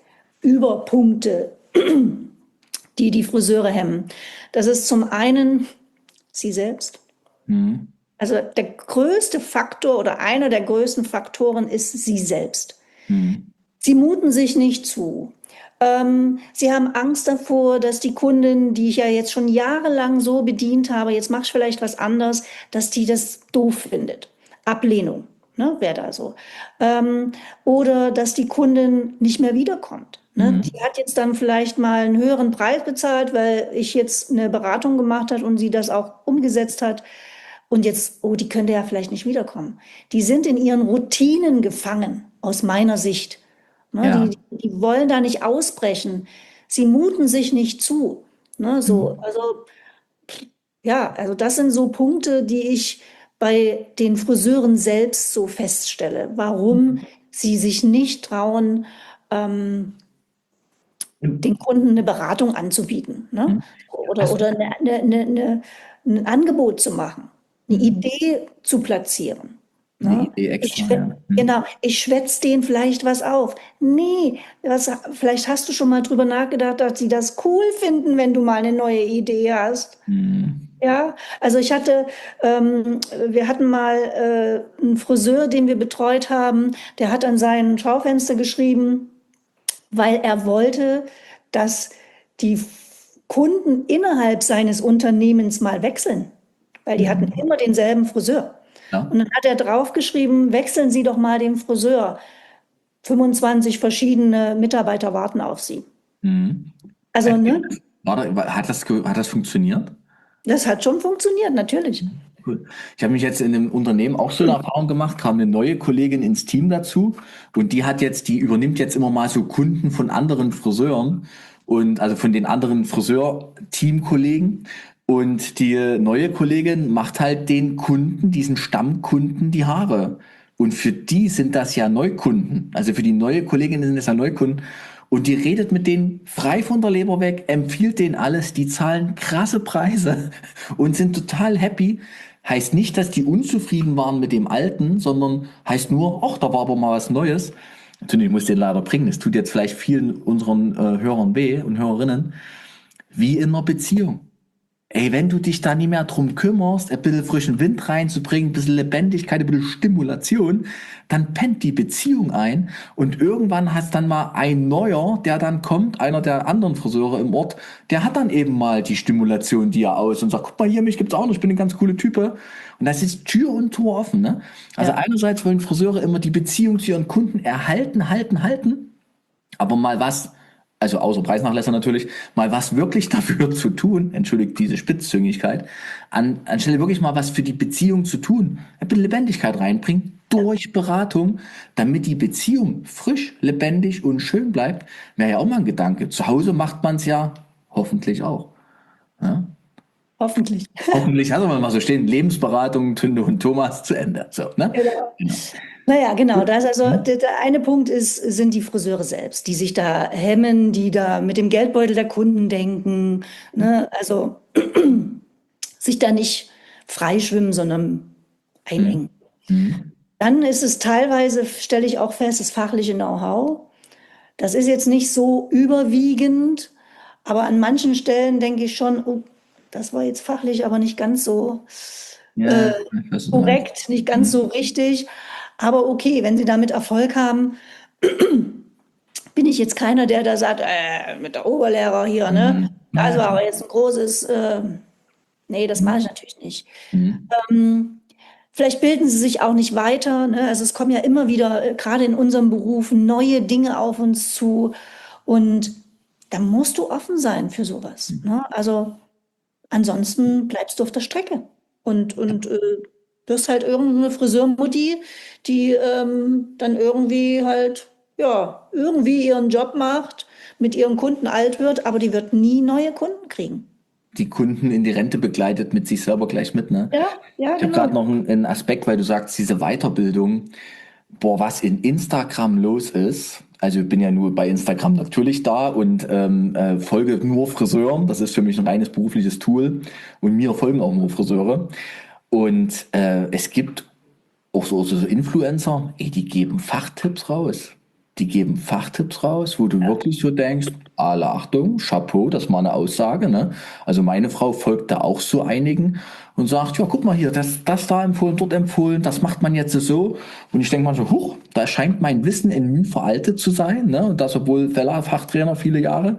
Überpunkte, die die Friseure hemmen. Das ist zum einen sie selbst. Mhm. Also der größte Faktor oder einer der größten Faktoren ist sie selbst. Mhm. Sie muten sich nicht zu. Ähm, sie haben Angst davor, dass die Kundin, die ich ja jetzt schon jahrelang so bedient habe, jetzt mache ich vielleicht was anderes, dass die das doof findet. Ablehnung, ne, wäre da so. Ähm, oder dass die Kundin nicht mehr wiederkommt. Ne? Mhm. Die hat jetzt dann vielleicht mal einen höheren Preis bezahlt, weil ich jetzt eine Beratung gemacht habe und sie das auch umgesetzt hat. Und jetzt, oh, die könnte ja vielleicht nicht wiederkommen. Die sind in ihren Routinen gefangen, aus meiner Sicht. Ne, Ja. die, die wollen da nicht ausbrechen. Sie muten sich nicht zu. Ne, so, Mhm. also, ja, also das sind so Punkte, die ich bei den Friseuren selbst so feststelle, warum sie sich nicht trauen, ähm, den Kunden eine Beratung anzubieten, ne? Mhm. Oder, Hast oder du? eine, eine, eine, eine, ein Angebot zu machen, eine Mhm. Idee zu platzieren. Eine Ne? Idee Ich, extra, schwä- ja. Mhm. genau, ich schwätze denen vielleicht was auf. Nee, was, vielleicht hast du schon mal drüber nachgedacht, dass sie das cool finden, wenn du mal eine neue Idee hast. Mhm. Ja, also ich hatte, ähm, wir hatten mal äh, einen Friseur, den wir betreut haben, der hat an sein Schaufenster geschrieben, weil er wollte, dass die Kunden innerhalb seines Unternehmens mal wechseln, weil die hatten Mhm. immer denselben Friseur. Ja. Und dann hat er draufgeschrieben, wechseln Sie doch mal den Friseur. fünfundzwanzig verschiedene Mitarbeiter warten auf Sie. Mhm. Also, ne, War da, hat das, ge- hat das funktioniert? das hat schon funktioniert, natürlich. Cool. Ich habe mich jetzt in einem Unternehmen auch so eine Erfahrung gemacht, kam eine neue Kollegin ins Team dazu und die hat jetzt, die übernimmt jetzt immer mal so Kunden von anderen Friseuren und also von den anderen Friseur-Teamkollegen und die neue Kollegin macht halt den Kunden, diesen Stammkunden die Haare. Und für die sind das ja Neukunden. Also für die neue Kollegin sind das ja Neukunden. Und die redet mit denen frei von der Leber weg, empfiehlt denen alles, die zahlen krasse Preise und sind total happy. Heißt nicht, dass die unzufrieden waren mit dem Alten, sondern heißt nur, ach, da war aber mal was Neues. Natürlich muss ich den leider bringen. Es tut jetzt vielleicht vielen unseren äh, Hörern weh und Hörerinnen, wie in einer Beziehung. Ey, wenn du dich da nie mehr drum kümmerst, ein bisschen frischen Wind reinzubringen, ein bisschen Lebendigkeit, ein bisschen Stimulation, dann pennt die Beziehung ein und irgendwann hast dann mal ein Neuer, der dann kommt, einer der anderen Friseure im Ort, der hat dann eben mal die Stimulation, die er aus und sagt, guck mal hier, mich gibt's auch noch, ich bin eine ganz coole Type. Und das ist Tür und Tor offen, ne? Also Ja. einerseits wollen Friseure immer die Beziehung zu ihren Kunden erhalten, halten, halten. Aber mal was, also außer Preisnachlässe natürlich, mal was wirklich dafür zu tun, entschuldigt diese Spitzzüngigkeit, an, anstelle wirklich mal was für die Beziehung zu tun, ein bisschen Lebendigkeit reinbringen, durch Beratung, damit die Beziehung frisch, lebendig und schön bleibt, wäre ja auch mal ein Gedanke. Zu Hause macht man es ja hoffentlich auch. Ja? Hoffentlich. Hoffentlich, also mal so stehen, Lebensberatung, Tünde und Thomas zu Ende. So, ne? Genau. Genau. Naja, genau. Das also Mhm. der, der eine Punkt ist, sind die Friseure selbst, die sich da hemmen, die da mit dem Geldbeutel der Kunden denken, ne? Also sich da nicht freischwimmen, sondern Mhm. einengen. Mhm. Dann ist es teilweise, stelle ich auch fest, das fachliche Know-how. Das ist jetzt nicht so überwiegend, aber an manchen Stellen denke ich schon, oh, das war jetzt fachlich aber nicht ganz so Ja, äh, ich weiß, was du meinst. korrekt, nicht ganz so Mhm. richtig. Aber okay, wenn Sie damit Erfolg haben, bin ich jetzt keiner, der da sagt, äh, mit der Oberlehrer hier, ne? Mhm. Das Ja, war klar. aber jetzt ein großes, äh, nee, das mache Mhm. ich natürlich nicht. Mhm. Ähm, Vielleicht bilden sie sich auch nicht weiter, ne? Also es kommen ja immer wieder, äh, gerade in unserem Beruf, neue Dinge auf uns zu. Und da musst du offen sein für sowas, ne? Also ansonsten bleibst du auf der Strecke und, und äh, wirst halt irgendeine Friseurmutti, die ähm, dann irgendwie halt, ja, irgendwie ihren Job macht, mit ihren Kunden alt wird, aber die wird nie neue Kunden kriegen. Die Kunden in die Rente begleitet mit sich selber gleich mit, ne? Ja, ja, Ich habe gerade genau. noch einen, einen Aspekt, weil du sagst, diese Weiterbildung, boah, was in Instagram los ist. Also ich bin ja nur bei Instagram natürlich da und ähm, äh, folge nur Friseuren. Das ist für mich ein reines berufliches Tool und mir folgen auch nur Friseure. Und äh, es gibt auch so, so so Influencer, ey, die geben Fachtipps raus. Die geben Fachtipps raus, wo du wirklich so denkst, alle Achtung, Chapeau, das ist mal eine Aussage, ne? Also meine Frau folgt da auch so einigen und sagt, ja, guck mal hier, das, das da empfohlen, dort empfohlen, das macht man jetzt so. Und ich denke mal so, huch, da scheint mein Wissen in Mühe veraltet zu sein, ne? Und das, obwohl Feller Fachtrainer viele Jahre.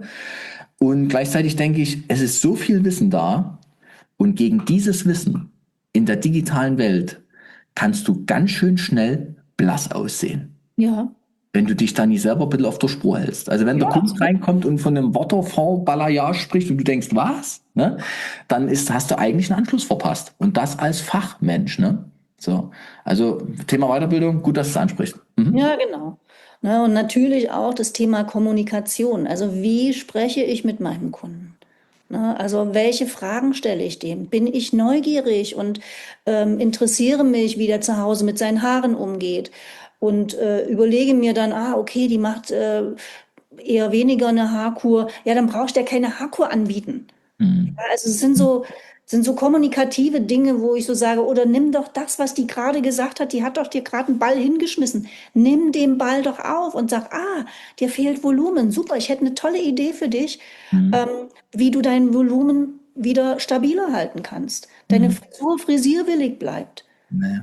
Und gleichzeitig denke ich, es ist so viel Wissen da und gegen dieses Wissen in der digitalen Welt kannst du ganz schön schnell blass aussehen, Ja, wenn du dich da nicht selber ein bisschen auf der Spur hältst. Also wenn der ja, Kunde absolut. reinkommt und von einem Waterfall-Balayage spricht und du denkst, was? Ne? Dann ist, hast du eigentlich einen Anschluss verpasst. Und das als Fachmensch. Ne? So. Also Thema Weiterbildung, gut, dass du es ansprichst. Mhm. Ja, genau. Ne, und natürlich auch das Thema Kommunikation. Also wie spreche ich mit meinem Kunden? Ne, also welche Fragen stelle ich dem? Bin ich neugierig und ähm, interessiere mich, wie der zu Hause mit seinen Haaren umgeht? Und äh, überlege mir dann, ah, okay, die macht äh, eher weniger eine Haarkur. Ja, dann brauche ich der keine Haarkur anbieten. Mhm. Also es sind so, sind so kommunikative Dinge, wo ich so sage, oder nimm doch das, was die gerade gesagt hat, die hat doch dir gerade einen Ball hingeschmissen. Nimm den Ball doch auf und sag, ah, dir fehlt Volumen. Super, ich hätte eine tolle Idee für dich, Mhm. ähm, wie du dein Volumen wieder stabiler halten kannst. Deine Mhm. Frisur frisierwillig bleibt. Nee.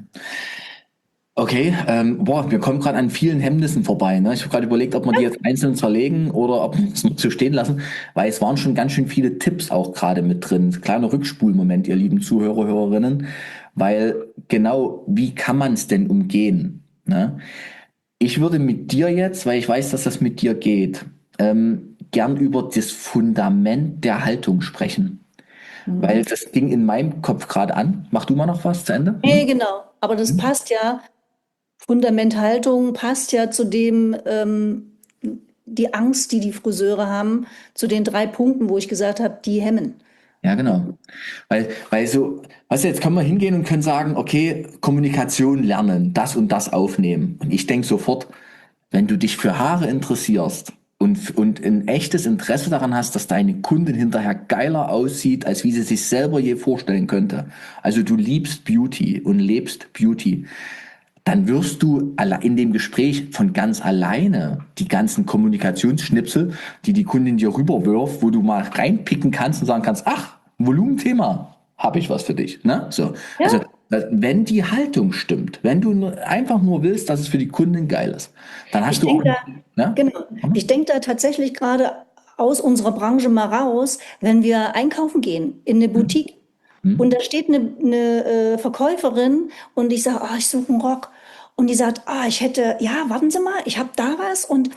Okay, ähm, boah, wir kommen gerade an vielen Hemmnissen vorbei. Ne? Ich habe gerade überlegt, ob wir die jetzt einzeln zerlegen oder ob wir es nur so stehen lassen, weil es waren schon ganz schön viele Tipps auch gerade mit drin. Kleiner Rückspulmoment, ihr lieben Zuhörer, Hörerinnen, weil genau, wie kann man es denn umgehen? Ne? Ich würde mit dir jetzt, weil ich weiß, dass das mit dir geht, ähm, gern über das Fundament der Haltung sprechen, weil Mhm. das ging in meinem Kopf gerade an. Mach du mal noch was zu Ende? Nee, Hm? genau. Aber das Hm? passt ja, Fundamenthaltung passt ja zu dem, ähm, die Angst, die die Friseure haben, zu den drei Punkten, wo ich gesagt habe, die hemmen. Ja, genau. Weil, weil so, weißt du, jetzt können wir hingehen und können sagen, okay, Kommunikation lernen, das und das aufnehmen. Und ich denke sofort, wenn du dich für Haare interessierst und, und ein echtes Interesse daran hast, dass deine Kundin hinterher geiler aussieht, als wie sie sich selber je vorstellen könnte. Also du liebst Beauty und lebst Beauty, dann wirst du in dem Gespräch von ganz alleine die ganzen Kommunikationsschnipsel, die die Kundin dir rüberwirft, wo du mal reinpicken kannst und sagen kannst, ach, Volumenthema, habe ich was für dich. Ne? So, also Ja, wenn die Haltung stimmt, wenn du einfach nur willst, dass es für die Kundin geil ist, dann ich hast du auch, denke da, ne? genau, ich denke da tatsächlich gerade aus unserer Branche mal raus, wenn wir einkaufen gehen in eine Boutique und Hm? da steht eine, eine äh, Verkäuferin und ich sage, ah, ich suche einen Rock und die sagt, ah, ich hätte, ja, warten Sie mal, ich habe da was und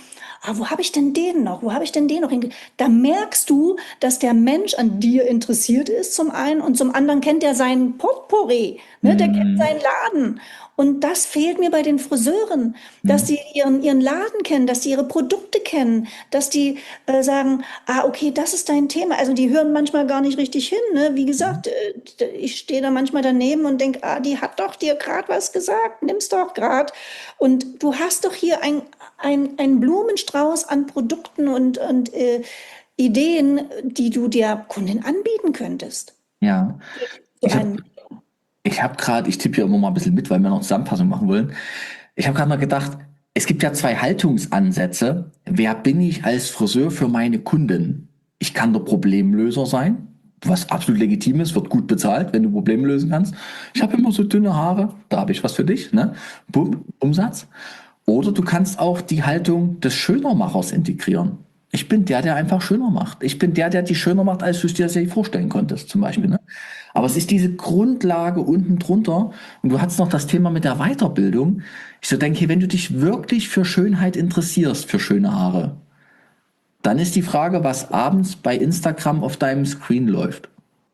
ah, wo habe ich denn den noch? Wo habe ich denn den noch hinge-? Da merkst du, dass der Mensch an dir interessiert ist, zum einen, und zum anderen kennt er seinen Potpourri, ne? Der kennt Mhm. seinen Laden. Und das fehlt mir bei den Friseuren, dass Mhm. die ihren, ihren Laden kennen, dass die ihre Produkte kennen, dass die äh, sagen, ah, okay, das ist dein Thema. Also die hören manchmal gar nicht richtig hin. Ne? Wie gesagt, äh, ich stehe da manchmal daneben und denke, ah, die hat doch dir gerade was gesagt, nimm's doch gerade. Und du hast doch hier ein, ein, ein Blumenstrauß an Produkten und, und äh, Ideen, die du der Kundin anbieten könntest. Ja, Zu ich habe einem, ich hab gerade, ich tippe hier immer mal ein bisschen mit, weil wir noch Zusammenfassung machen wollen. Ich habe gerade mal gedacht, es gibt ja zwei Haltungsansätze. Wer bin ich als Friseur für meine Kunden? Ich kann der Problemlöser sein, was absolut legitim ist, wird gut bezahlt, wenn du Probleme lösen kannst. Ich habe immer so dünne Haare, da habe ich was für dich, ne? Bumm, Umsatz. Oder du kannst auch die Haltung des Schönermachers integrieren. Ich bin der, der einfach schöner macht. Ich bin der, der die schöner macht, als du es dir das vorstellen konntest, zum Beispiel. Ne? Aber es ist diese Grundlage unten drunter. Und du hattest noch das Thema mit der Weiterbildung. Ich so denke, wenn du dich wirklich für Schönheit interessierst, für schöne Haare, dann ist die Frage, was abends bei Instagram auf deinem Screen läuft.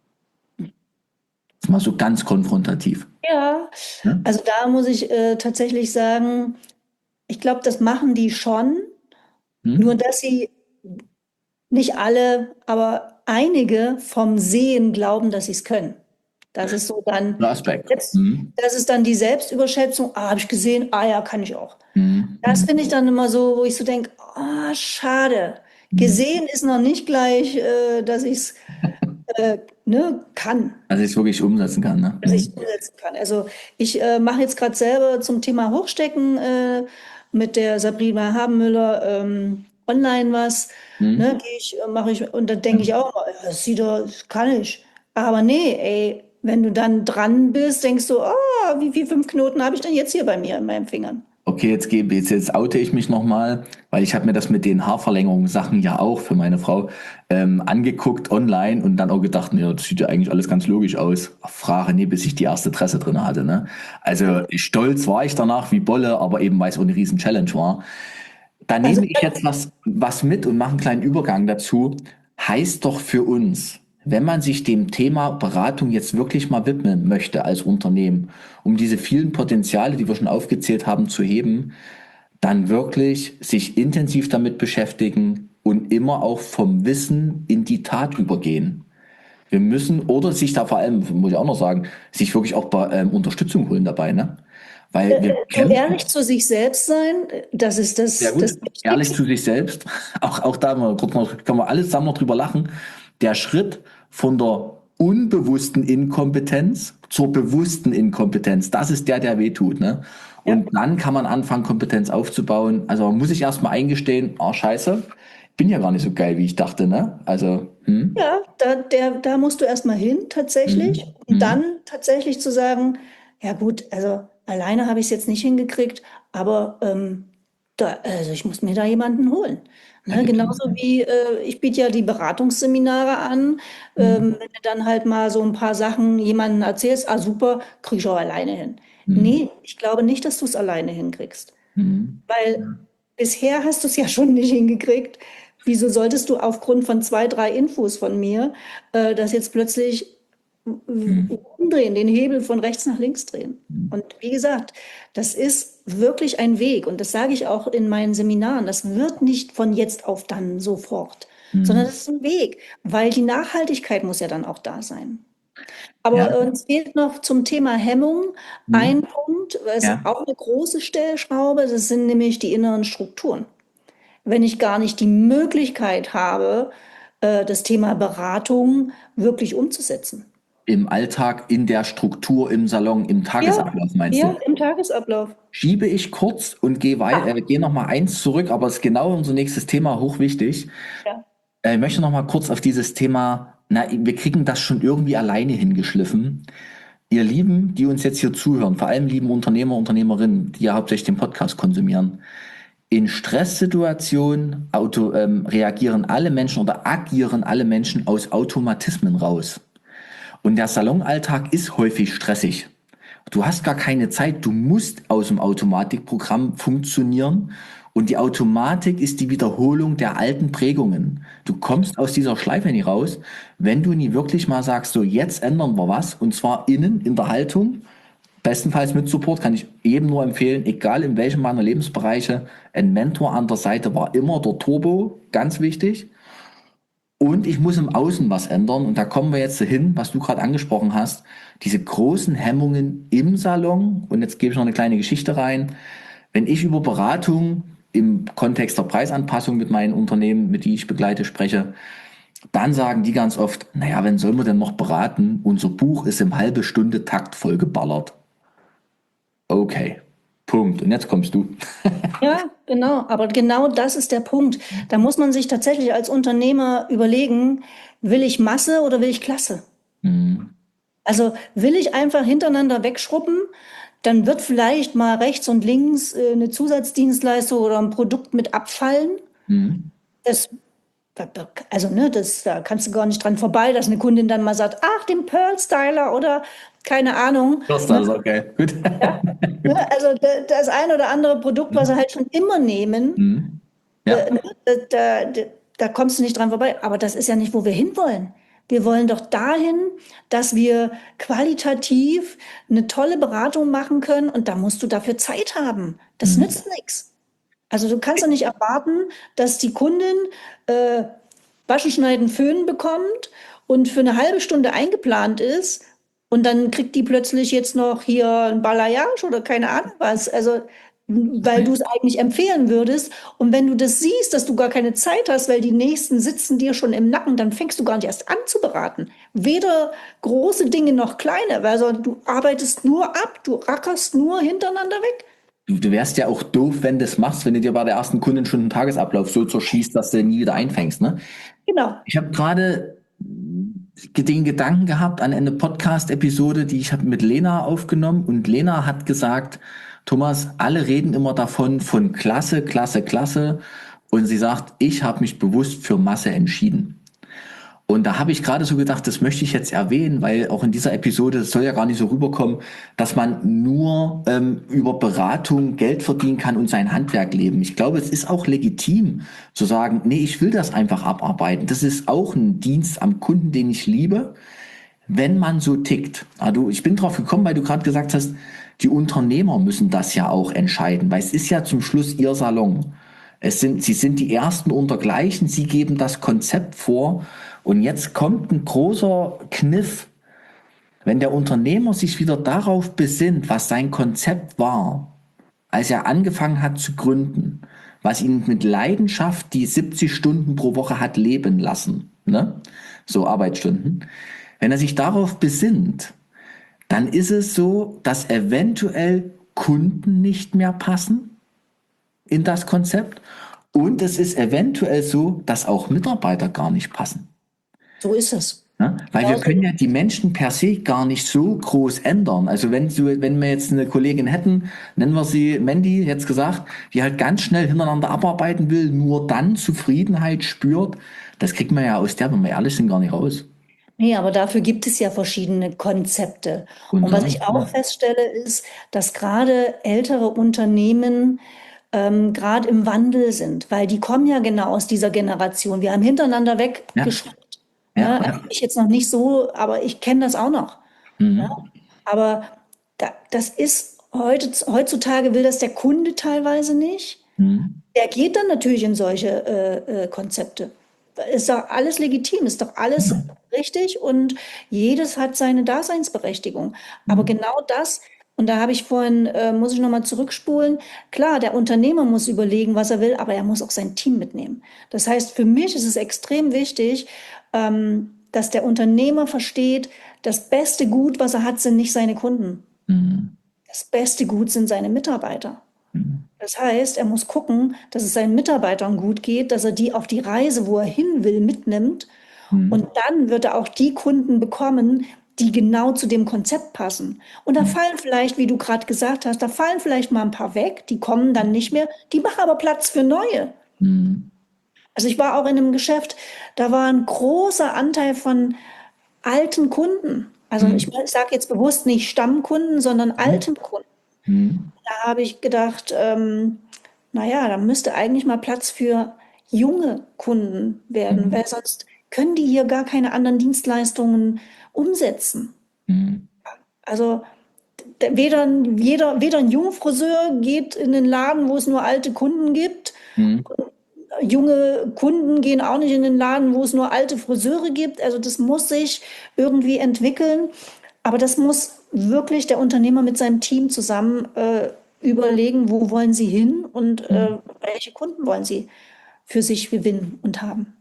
Das ist mal so ganz konfrontativ. ja, Ne? also da muss ich äh, tatsächlich sagen, ich glaube, das machen die schon, nur Hm? dass sie nicht alle, aber einige vom Sehen glauben, dass sie es können. Das ist so dann, Ein Aspekt. jetzt, Hm? das ist dann die Selbstüberschätzung. Ah, habe ich gesehen, ah ja, kann ich auch. Hm? Das Hm? finde ich dann immer so, wo ich so denke, ah, schade. Hm? Gesehen ist noch nicht gleich, äh, dass ich es äh, ne, kann, Dass ich es wirklich umsetzen kann. Ne? dass ich Hm? es umsetzen kann. Also ich äh, mache jetzt gerade selber zum Thema Hochstecken äh, mit der Sabrina Habenmüller ähm, online was. Ne, Hm? gehe ich, äh, mache ich, und da denke ich Ja. auch, ja, das sieht doch, das kann ich. Aber nee, ey, wenn du dann dran bist, denkst du, ah, wie viele fünf Knoten habe ich denn jetzt hier bei mir in meinen Fingern? Okay, jetzt gebe jetzt, jetzt oute ich mich nochmal, weil ich habe mir das mit den Haarverlängerungssachen ja auch für meine Frau ähm, angeguckt online und dann auch gedacht, ja, das sieht ja eigentlich alles ganz logisch aus. Frage nie, bis ich die erste Tresse drin hatte. Ne? Also stolz war ich danach wie Bolle, aber eben weil es auch eine riesen Challenge war. Da Also nehme ich jetzt was, was mit und mache einen kleinen Übergang dazu. Heißt doch für uns, wenn man sich dem Thema Beratung jetzt wirklich mal widmen möchte als Unternehmen, um diese vielen Potenziale, die wir schon aufgezählt haben, zu heben, dann wirklich sich intensiv damit beschäftigen und immer auch vom Wissen in die Tat übergehen. Wir müssen, oder sich da vor allem, muss ich auch noch sagen, sich wirklich auch bei, ähm, Unterstützung holen dabei, ne? Weil wir so kämpfen. ehrlich zu sich selbst sein, das ist Sehr das, gut. das Ehrlich Wichtigste. zu sich selbst. Auch, auch da mal, kurz mal, können wir alles zusammen noch drüber lachen. Der Schritt von der unbewussten Inkompetenz zur bewussten Inkompetenz, das ist der, der wehtut, ne? Ja. Und dann kann man anfangen, Kompetenz aufzubauen. Also man muss sich erstmal eingestehen, ah, scheiße, ich bin ja gar nicht so geil, wie ich dachte, ne? Also, hm, Ja, da, der, da musst du erstmal hin, tatsächlich. hm, Und hm, dann tatsächlich zu sagen, ja gut, also alleine habe ich es jetzt nicht hingekriegt, aber ähm, da, also ich muss mir da jemanden holen. da Ne, gibt's genauso wie äh, ich biete ja die Beratungsseminare an. hm, Ähm, wenn du dann halt mal so ein paar Sachen jemandem erzählst, ah super, kriege ich auch alleine hin. hm, Nee, ich glaube nicht, dass du es alleine hinkriegst. hm, Weil bisher hast du es ja schon nicht hingekriegt. Wieso solltest du aufgrund von zwei, drei Infos von mir äh, das jetzt plötzlich hm, umdrehen, den Hebel von rechts nach links drehen? hm, Und wie gesagt, das ist wirklich ein Weg. Und das sage ich auch in meinen Seminaren. Das wird nicht von jetzt auf dann sofort, sondern hm, das ist ein Weg, weil die Nachhaltigkeit muss ja dann auch da sein. ja, Aber äh, uns fehlt noch zum Thema Hemmung hm, ein Punkt, das ist ja, auch eine große Stellschraube, das sind nämlich die inneren Strukturen. Wenn ich gar nicht die Möglichkeit habe, äh, das Thema Beratung wirklich umzusetzen. im Alltag, in der Struktur, im Salon, im Ja, Tagesablauf, meinst ja, du? im Tagesablauf. Schiebe ich kurz und gehe wei äh, gehe noch mal eins zurück, aber es ist genau unser nächstes Thema, hochwichtig. Ja. Äh, ich möchte noch mal kurz auf dieses Thema, na, wir kriegen das schon irgendwie alleine hingeschliffen. Ihr Lieben, die uns jetzt hier zuhören, vor allem lieben Unternehmer, Unternehmerinnen, die ja hauptsächlich den Podcast konsumieren, in Stresssituationen auto, ähm, reagieren alle Menschen oder agieren alle Menschen aus Automatismen raus. Und der Salonalltag ist häufig stressig. Du hast gar keine Zeit, du musst aus dem Automatikprogramm funktionieren Und die Automatik ist die Wiederholung der alten Prägungen. Du kommst aus dieser Schleife nie raus, wenn du nie wirklich mal sagst, so jetzt ändern wir was, und zwar innen, in der Haltung, bestenfalls mit Support, kann ich jedem nur empfehlen, egal in welchem meiner Lebensbereiche, ein Mentor an der Seite war immer der Turbo, ganz wichtig. Und ich muss im Außen was ändern. Und da kommen wir jetzt hin, was du gerade angesprochen hast, diese großen Hemmungen im Salon. Und jetzt gebe ich noch eine kleine Geschichte rein. Wenn ich über Beratung im Kontext der Preisanpassung mit meinen Unternehmen, mit die ich begleite, spreche, dann sagen die ganz oft, naja, wann sollen wir denn noch beraten? Unser Buch ist im halbe Stunde Takt vollgeballert. Okay, Punkt. Und jetzt kommst du. Ja, genau. Aber genau das ist der Punkt. Da muss man sich tatsächlich als Unternehmer überlegen, will ich Masse oder will ich Klasse? Mhm. Also will ich einfach hintereinander wegschrubben, dann wird vielleicht mal rechts und links äh, eine Zusatzdienstleistung oder ein Produkt mit abfallen. Mhm. Das, also ne, das, da kannst du gar nicht dran vorbei, dass eine Kundin dann mal sagt, ach, den Pearl Styler oder keine Ahnung. Das ist also okay, gut. Ja, ne, also da- das ein oder andere Produkt, was sie halt schon immer nehmen, Mhm. Ja. äh, ne, da, da, da kommst du nicht dran vorbei. Aber das ist ja nicht, wo wir hinwollen. Wir wollen doch dahin, dass wir qualitativ eine tolle Beratung machen können und da musst du dafür Zeit haben. Das Mhm. nützt nichts. Also du kannst doch nicht erwarten, dass die Kundin äh, Waschen, Schneiden, Föhnen bekommt und für eine halbe Stunde eingeplant ist und dann kriegt die plötzlich jetzt noch hier ein Balayage oder keine Ahnung was. Also weil du es eigentlich empfehlen würdest. Und wenn du das siehst, dass du gar keine Zeit hast, weil die Nächsten sitzen dir schon im Nacken, dann fängst du gar nicht erst an zu beraten. Weder große Dinge noch kleine, weil so, du arbeitest nur ab, du rackerst nur hintereinander weg. Du, du wärst ja auch doof, wenn du das machst, wenn du dir bei der ersten Kundin schon einen Tagesablauf so zerschießt, dass du nie wieder einfängst, ne? Genau. Ich habe gerade den Gedanken gehabt an eine Podcast-Episode, die ich habe mit Lena aufgenommen, und Lena hat gesagt, Thomas, alle reden immer davon von Klasse, Klasse, Klasse, und sie sagt, ich habe mich bewusst für Masse entschieden. Und da habe ich gerade so gedacht, das möchte ich jetzt erwähnen, weil auch in dieser Episode, das soll ja gar nicht so rüberkommen, dass man nur ähm, über Beratung Geld verdienen kann und sein Handwerk leben. Ich glaube, es ist auch legitim zu sagen, nee, ich will das einfach abarbeiten. Das ist auch ein Dienst am Kunden, den ich liebe, wenn man so tickt. Also ich bin drauf gekommen, weil du gerade gesagt hast, die Unternehmer müssen das ja auch entscheiden, weil es ist ja zum Schluss ihr Salon. Es sind, sie sind die Ersten untergleichen, sie geben das Konzept vor. Und jetzt kommt ein großer Kniff. Wenn der Unternehmer sich wieder darauf besinnt, was sein Konzept war, als er angefangen hat zu gründen, was ihn mit Leidenschaft die siebzig Stunden pro Woche hat leben lassen, ne? So Arbeitsstunden. Wenn er sich darauf besinnt, dann ist es so, dass eventuell Kunden nicht mehr passen in das Konzept, und es ist eventuell so, dass auch Mitarbeiter gar nicht passen. So ist es. Ja, weil wir Genauso. können ja die Menschen per se gar nicht so groß ändern. Also wenn, du, wenn wir jetzt eine Kollegin hätten, nennen wir sie Mandy, jetzt gesagt, die halt ganz schnell hintereinander abarbeiten will, nur dann Zufriedenheit spürt, das kriegt man ja aus der, wenn wir ehrlich sind, gar nicht raus. Nee, aber dafür gibt es ja verschiedene Konzepte. Und, Und was ja, ich auch feststelle, ist, dass gerade ältere Unternehmen ähm, gerade im Wandel sind, weil die kommen ja genau aus dieser Generation. Wir haben hintereinander ja, weggeschrubbt. ja, Ja, ja. also ich jetzt noch nicht so, aber ich kenne das auch noch. Mhm. Ja, aber da, das ist heute, heutzutage will das der Kunde teilweise nicht. Mhm. Der geht dann natürlich in solche äh, äh, Konzepte. Ist doch alles legitim, ist doch alles richtig und jedes hat seine Daseinsberechtigung. Aber Mhm. genau das, und da habe ich vorhin, äh, muss ich nochmal zurückspulen, klar, der Unternehmer muss überlegen, was er will, aber er muss auch sein Team mitnehmen. Das heißt, für mich ist es extrem wichtig, ähm, dass der Unternehmer versteht, das beste Gut, was er hat, sind nicht seine Kunden. Mhm. Das beste Gut sind seine Mitarbeiter. Mhm. Das heißt, er muss gucken, dass es seinen Mitarbeitern gut geht, dass er die auf die Reise, wo er hin will, mitnimmt. Mhm. Und dann wird er auch die Kunden bekommen, die genau zu dem Konzept passen. Und da fallen vielleicht, wie du gerade gesagt hast, da fallen vielleicht mal ein paar weg, die kommen dann nicht mehr, die machen aber Platz für neue. Mhm. Also ich war auch in einem Geschäft, da war ein großer Anteil von alten Kunden. Also Mhm. ich sage jetzt bewusst nicht Stammkunden, sondern alten Kunden. Mhm. Da habe ich gedacht, ähm, naja, da müsste eigentlich mal Platz für junge Kunden werden, Mhm. weil sonst können die hier gar keine anderen Dienstleistungen umsetzen. Mhm. Also d- weder, ein- jeder, weder ein Jungfriseur geht in den Laden, wo es nur alte Kunden gibt. Mhm. Junge Kunden gehen auch nicht in den Laden, wo es nur alte Friseure gibt. Also das muss sich irgendwie entwickeln. Aber das muss wirklich der Unternehmer mit seinem Team zusammen äh, überlegen, wo wollen sie hin und Mhm. äh, welche Kunden wollen sie für sich gewinnen und haben.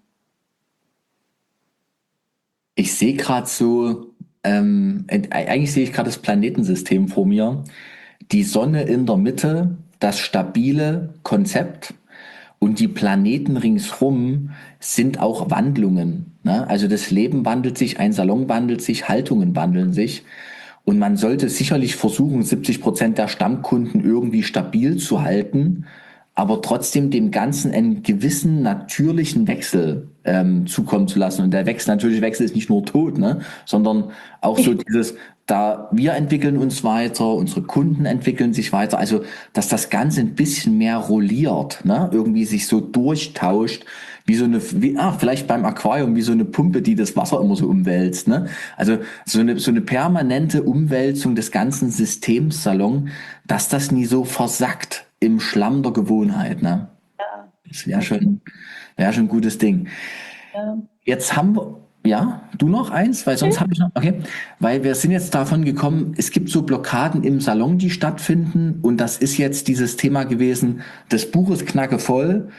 Ich sehe gerade so, ähm, ent- eigentlich sehe ich gerade das Planetensystem vor mir. Die Sonne in der Mitte, das stabile Konzept und die Planeten ringsrum sind auch Wandlungen. Ne? Also das Leben wandelt sich, ein Salon wandelt sich, Haltungen wandeln sich. Und man sollte sicherlich versuchen, siebzig Prozent der Stammkunden irgendwie stabil zu halten, aber trotzdem dem Ganzen einen gewissen natürlichen Wechsel ähm, zukommen zu lassen. Und der Wechsel, natürliche Wechsel ist nicht nur tot, ne? Sondern auch so dieses, da wir entwickeln uns weiter, unsere Kunden entwickeln sich weiter, also dass das Ganze ein bisschen mehr rolliert, ne? Irgendwie sich so durchtauscht, wie so eine, wie, ah, vielleicht beim Aquarium, wie so eine Pumpe, die das Wasser immer so umwälzt, ne? Also so eine, so eine permanente Umwälzung des ganzen Systems Salon, dass das nie so versackt im Schlamm der Gewohnheit, ne? Ja, Das wäre okay. schon, wäre schon ein gutes Ding. Ja. Jetzt haben wir, ja, du noch eins, weil sonst habe ich noch, okay, weil wir sind jetzt davon gekommen, es gibt so Blockaden im Salon, die stattfinden und das ist jetzt dieses Thema gewesen, das Buch ist knackevoll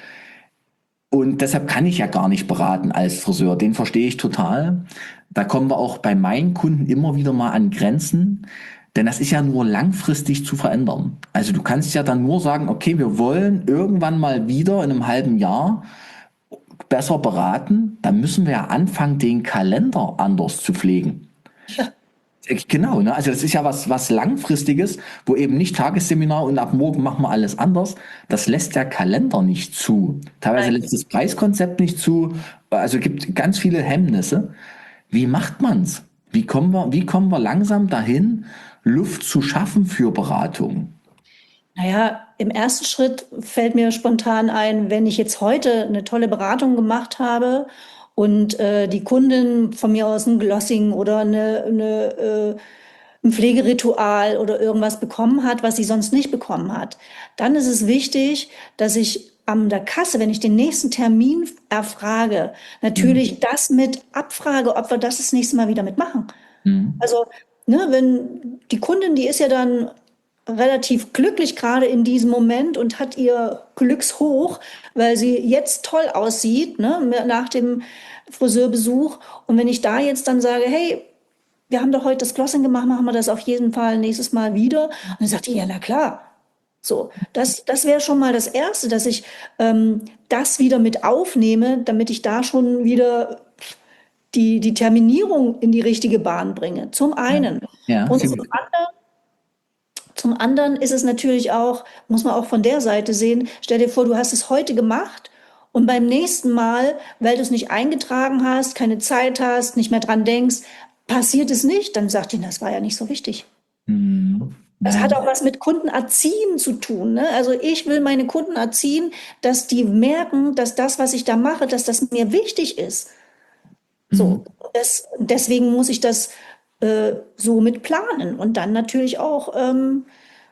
und deshalb kann ich ja gar nicht beraten als Friseur, den verstehe ich total. Da kommen wir auch bei meinen Kunden immer wieder mal an Grenzen, denn das ist ja nur langfristig zu verändern. Also du kannst ja dann nur sagen, okay, wir wollen irgendwann mal wieder in einem halben Jahr besser beraten, dann müssen wir ja anfangen, den Kalender anders zu pflegen. Ja, Äh, Genau, ne? Also das ist ja was, was Langfristiges, wo eben nicht Tagesseminar und ab morgen machen wir alles anders. Das lässt der Kalender nicht zu. Teilweise nein. lässt das Preiskonzept nicht zu. Also gibt ganz viele Hemmnisse. Wie macht man's? Wie kommen wir, wie kommen wir langsam dahin, Luft zu schaffen für Beratung? Naja, im ersten Schritt fällt mir spontan ein, wenn ich jetzt heute eine tolle Beratung gemacht habe und äh, die Kundin von mir aus ein Glossing oder eine, eine, äh, ein Pflegeritual oder irgendwas bekommen hat, was sie sonst nicht bekommen hat, dann ist es wichtig, dass ich an der Kasse, wenn ich den nächsten Termin erfrage, Hm. natürlich das mit abfrage, ob wir das das nächste Mal wieder mitmachen. Hm. Also, ne, wenn die Kundin, die ist ja dann relativ glücklich gerade in diesem Moment und hat ihr Glückshoch, weil sie jetzt toll aussieht, ne, nach dem Friseurbesuch. Und wenn ich da jetzt dann sage, hey, wir haben doch heute das Glossing gemacht, machen wir das auf jeden Fall nächstes Mal wieder. Und dann sagt die, ja, na klar. So, das, das wäre schon mal das Erste, dass ich ähm, das wieder mit aufnehme, damit ich da schon wieder die, die Terminierung in die richtige Bahn bringe. Zum Ja, einen. ja, Und sehr zum gut. anderen, zum anderen ist es natürlich auch, muss man auch von der Seite sehen, stell dir vor, du hast es heute gemacht und beim nächsten Mal, weil du es nicht eingetragen hast, keine Zeit hast, nicht mehr dran denkst, passiert es nicht, dann sagt die, das war ja nicht so wichtig. Hm. Das Ja. hat auch was mit Kunden erziehen zu tun, ne? Also ich will meine Kunden erziehen, dass die merken, dass das, was ich da mache, dass das mir wichtig ist. Hm. So, das, deswegen muss ich das äh, so mit planen und dann natürlich auch ähm,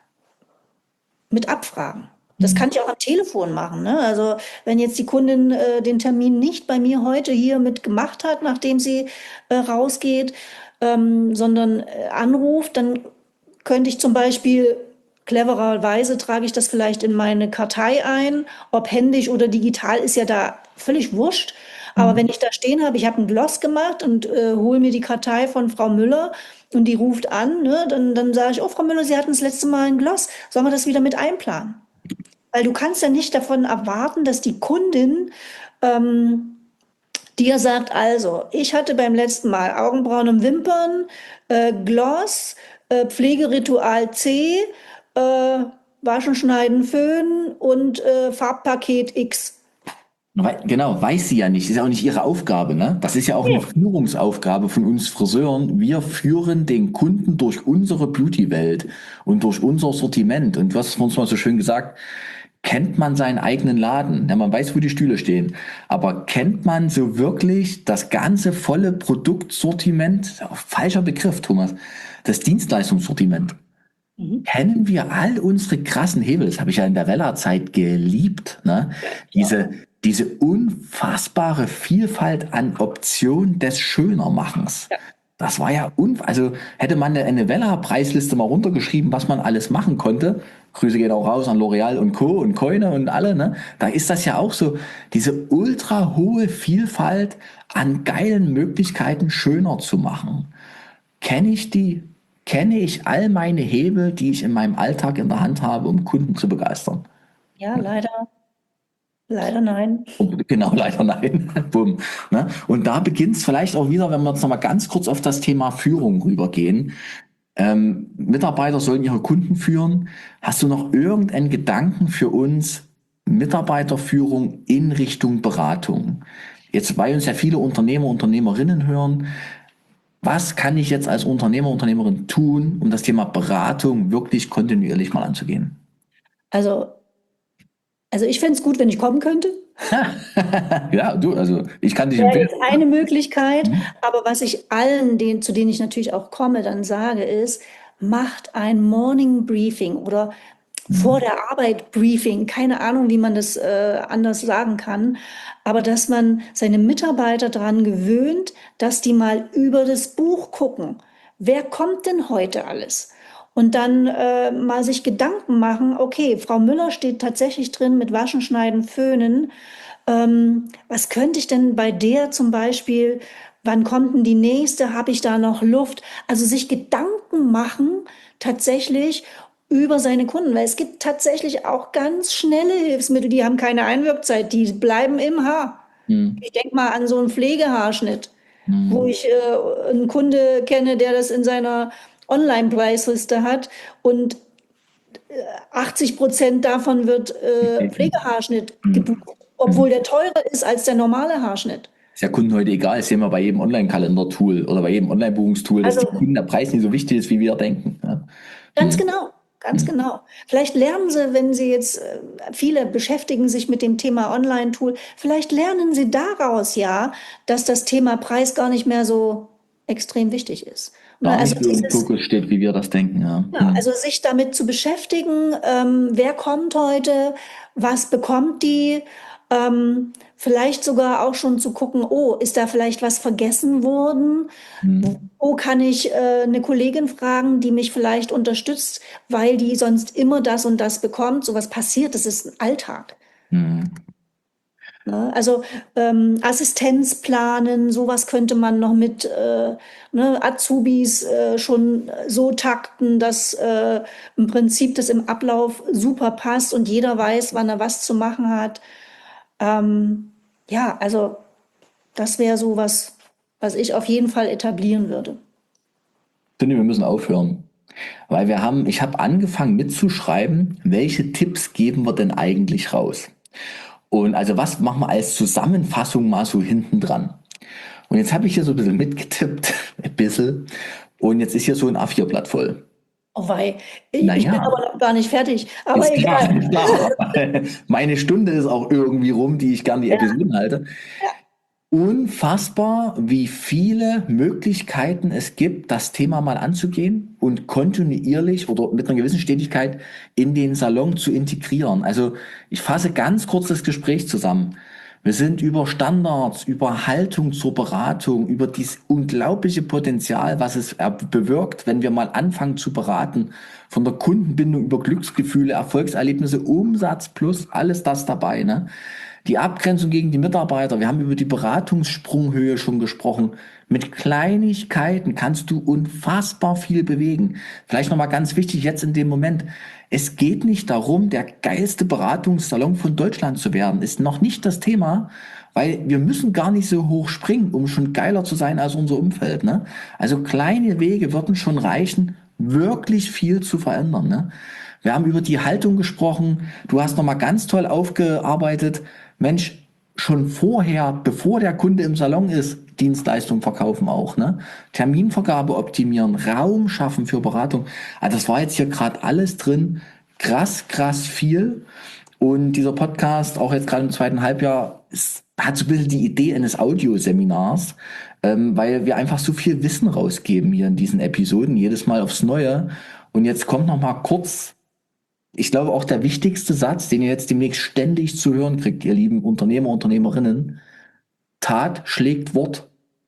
mit abfragen. Das Hm. kann ich auch am Telefon machen, ne? Also wenn jetzt die Kundin äh, den Termin nicht bei mir heute hier mit gemacht hat, nachdem sie äh, rausgeht, ähm, sondern äh, anruft, dann könnte ich zum Beispiel, clevererweise trage ich das vielleicht in meine Kartei ein, ob händisch oder digital, ist ja da völlig wurscht. Aber Hm. wenn ich da stehen habe, ich habe ein Gloss gemacht und äh, hole mir die Kartei von Frau Müller und die ruft an, ne, dann, dann sage ich, oh Frau Müller, Sie hatten das letzte Mal ein Gloss, sollen wir das wieder mit einplanen? Weil du kannst ja nicht davon erwarten, dass die Kundin ähm, dir sagt, also, ich hatte beim letzten Mal Augenbrauen und Wimpern, äh, Gloss, äh, Pflegeritual C, äh, Waschen, Schneiden, Föhnen und äh, Farbpaket X. Wei- Genau, weiß sie ja nicht. Das ist ja auch nicht ihre Aufgabe, ne? Das ist ja auch eine Führungsaufgabe von uns Friseuren. Wir führen den Kunden durch unsere Beauty-Welt und durch unser Sortiment. Und du hast es uns mal so schön gesagt, kennt man seinen eigenen Laden? Ja, man weiß, wo die Stühle stehen. Aber kennt man so wirklich das ganze volle Produktsortiment? Falscher Begriff, Thomas. Das Dienstleistungssortiment. Mhm. Kennen wir all unsere krassen Hebel? Das habe ich ja in der Weller-Zeit geliebt. Ne? Diese, diese unfassbare Vielfalt an Optionen des Schönermachens. Ja. Das war ja, un also hätte man eine, eine Weller-Preisliste mal runtergeschrieben, was man alles machen konnte. Grüße gehen auch raus an L'Oreal und Co. und Keune und alle. Ne? Da ist das ja auch so, diese ultra hohe Vielfalt an geilen Möglichkeiten, schöner zu machen. Kenne ich die? Kenne ich all meine Hebel, die ich in meinem Alltag in der Hand habe, um Kunden zu begeistern? Ja, leider, leider nein. Und genau, leider nein. Bumm. Ne? Und da beginnt es vielleicht auch wieder, wenn wir jetzt nochmal ganz kurz auf das Thema Führung rübergehen. Ähm, Mitarbeiter sollen ihre Kunden führen. Hast du noch irgendeinen Gedanken für uns, Mitarbeiterführung in Richtung Beratung? Jetzt, weil uns ja viele Unternehmer, Unternehmerinnen hören, was kann ich jetzt als Unternehmer, Unternehmerin tun, um das Thema Beratung wirklich kontinuierlich mal anzugehen? Also, also ich fände es gut, wenn ich kommen könnte. Ja, du, also ich kann dich Wäre empfehlen. jetzt eine Möglichkeit, Mhm. aber was ich allen, denen, zu denen ich natürlich auch komme, dann sage, ist, macht ein Morning Briefing oder vor der Arbeit Briefing, keine Ahnung, wie man das äh, anders sagen kann, aber dass man seine Mitarbeiter daran gewöhnt, dass die mal über das Buch gucken. Wer kommt denn heute alles? Und dann äh, mal sich Gedanken machen, okay, Frau Müller steht tatsächlich drin mit Waschen, Schneiden, Föhnen. Ähm, was könnte ich denn bei der zum Beispiel, wann kommt denn die nächste? Habe ich da noch Luft? Also sich Gedanken machen tatsächlich über seine Kunden, weil es gibt tatsächlich auch ganz schnelle Hilfsmittel, die haben keine Einwirkzeit, die bleiben im Haar. Mhm. Ich denke mal an so einen Pflegehaarschnitt, wo Mhm. ich äh, einen Kunde kenne, der das in seiner Online-Preisliste hat und achtzig Prozent davon wird äh, Pflegehaarschnitt Mhm. gebucht, obwohl der teurer ist als der normale Haarschnitt. Ist ja Kunden heute egal, ist sehen wir bei jedem Online-Kalender-Tool oder bei jedem Online-Buchungstool, dass die Also Kunden der Preis nicht so wichtig ist, wie wir denken. Ja. ganz Mhm. genau, ganz Mhm. genau. Vielleicht lernen Sie, wenn Sie jetzt, äh, viele beschäftigen sich mit dem Thema Online-Tool, vielleicht lernen Sie daraus ja, dass das Thema Preis gar nicht mehr so extrem wichtig ist. Ne, Gar also nicht so im dieses, Fokus steht, wie wir das denken. Ja. ja, Mhm. also sich damit zu beschäftigen, ähm, wer kommt heute, was bekommt die, ähm, vielleicht sogar auch schon zu gucken, oh, ist da vielleicht was vergessen worden? Mhm. Wo kann ich äh, eine Kollegin fragen, die mich vielleicht unterstützt, weil die sonst immer das und das bekommt? Sowas passiert, das ist ein Alltag. Mhm. Ne? Also ähm, Assistenz planen, sowas könnte man noch mit äh, ne, Azubis äh, schon so takten, dass äh, im Prinzip das im Ablauf super passt und jeder weiß, wann er was zu machen hat. Ähm, ja, also das wäre so was, was ich auf jeden Fall etablieren würde. Ich finde, wir müssen aufhören. Weil wir haben, ich habe angefangen mitzuschreiben, welche Tipps geben wir denn eigentlich raus? Und also was machen wir als Zusammenfassung mal so hinten dran? Und jetzt habe ich hier so ein bisschen mitgetippt, ein bisschen. Und jetzt ist hier so ein A vier Blatt voll. Oh wei, ich, ich bin Naja, aber noch gar nicht fertig, aber ist klar, egal. ist klar. Meine Stunde ist auch irgendwie rum, die ich gern die Ja, Episoden halte. ja. Unfassbar, wie viele Möglichkeiten es gibt, das Thema mal anzugehen und kontinuierlich oder mit einer gewissen Stetigkeit in den Salon zu integrieren. Also ich fasse ganz kurz das Gespräch zusammen. Wir sind über Standards, über Haltung zur Beratung, über dieses unglaubliche Potenzial, was es er- bewirkt, wenn wir mal anfangen zu beraten, von der Kundenbindung über Glücksgefühle, Erfolgserlebnisse, Umsatz plus alles das dabei, ne? Die Abgrenzung gegen die Mitarbeiter. Wir haben über die Beratungssprunghöhe schon gesprochen. Mit Kleinigkeiten kannst du unfassbar viel bewegen. Vielleicht nochmal ganz wichtig jetzt in dem Moment. Es geht nicht darum, der geilste Beratungssalon von Deutschland zu werden. Ist noch nicht das Thema, weil wir müssen gar nicht so hoch springen, um schon geiler zu sein als unser Umfeld. Ne? Also kleine Wege würden schon reichen, wirklich viel zu verändern. Ne? Wir haben über die Haltung gesprochen. Du hast nochmal ganz toll aufgearbeitet. Mensch, schon vorher, bevor der Kunde im Salon ist, Dienstleistung verkaufen auch, ne? Terminvergabe optimieren, Raum schaffen für Beratung. Also das war jetzt hier gerade alles drin. Krass, krass viel. Und dieser Podcast, auch jetzt gerade im zweiten Halbjahr, ist, hat so ein bisschen die Idee eines Audioseminars, ähm, weil wir einfach so viel Wissen rausgeben hier in diesen Episoden, jedes Mal aufs Neue. Und jetzt kommt noch mal kurz, ich glaube auch der wichtigste Satz, den ihr jetzt demnächst ständig zu hören kriegt, ihr lieben Unternehmer, Unternehmerinnen. Tat schlägt Wort.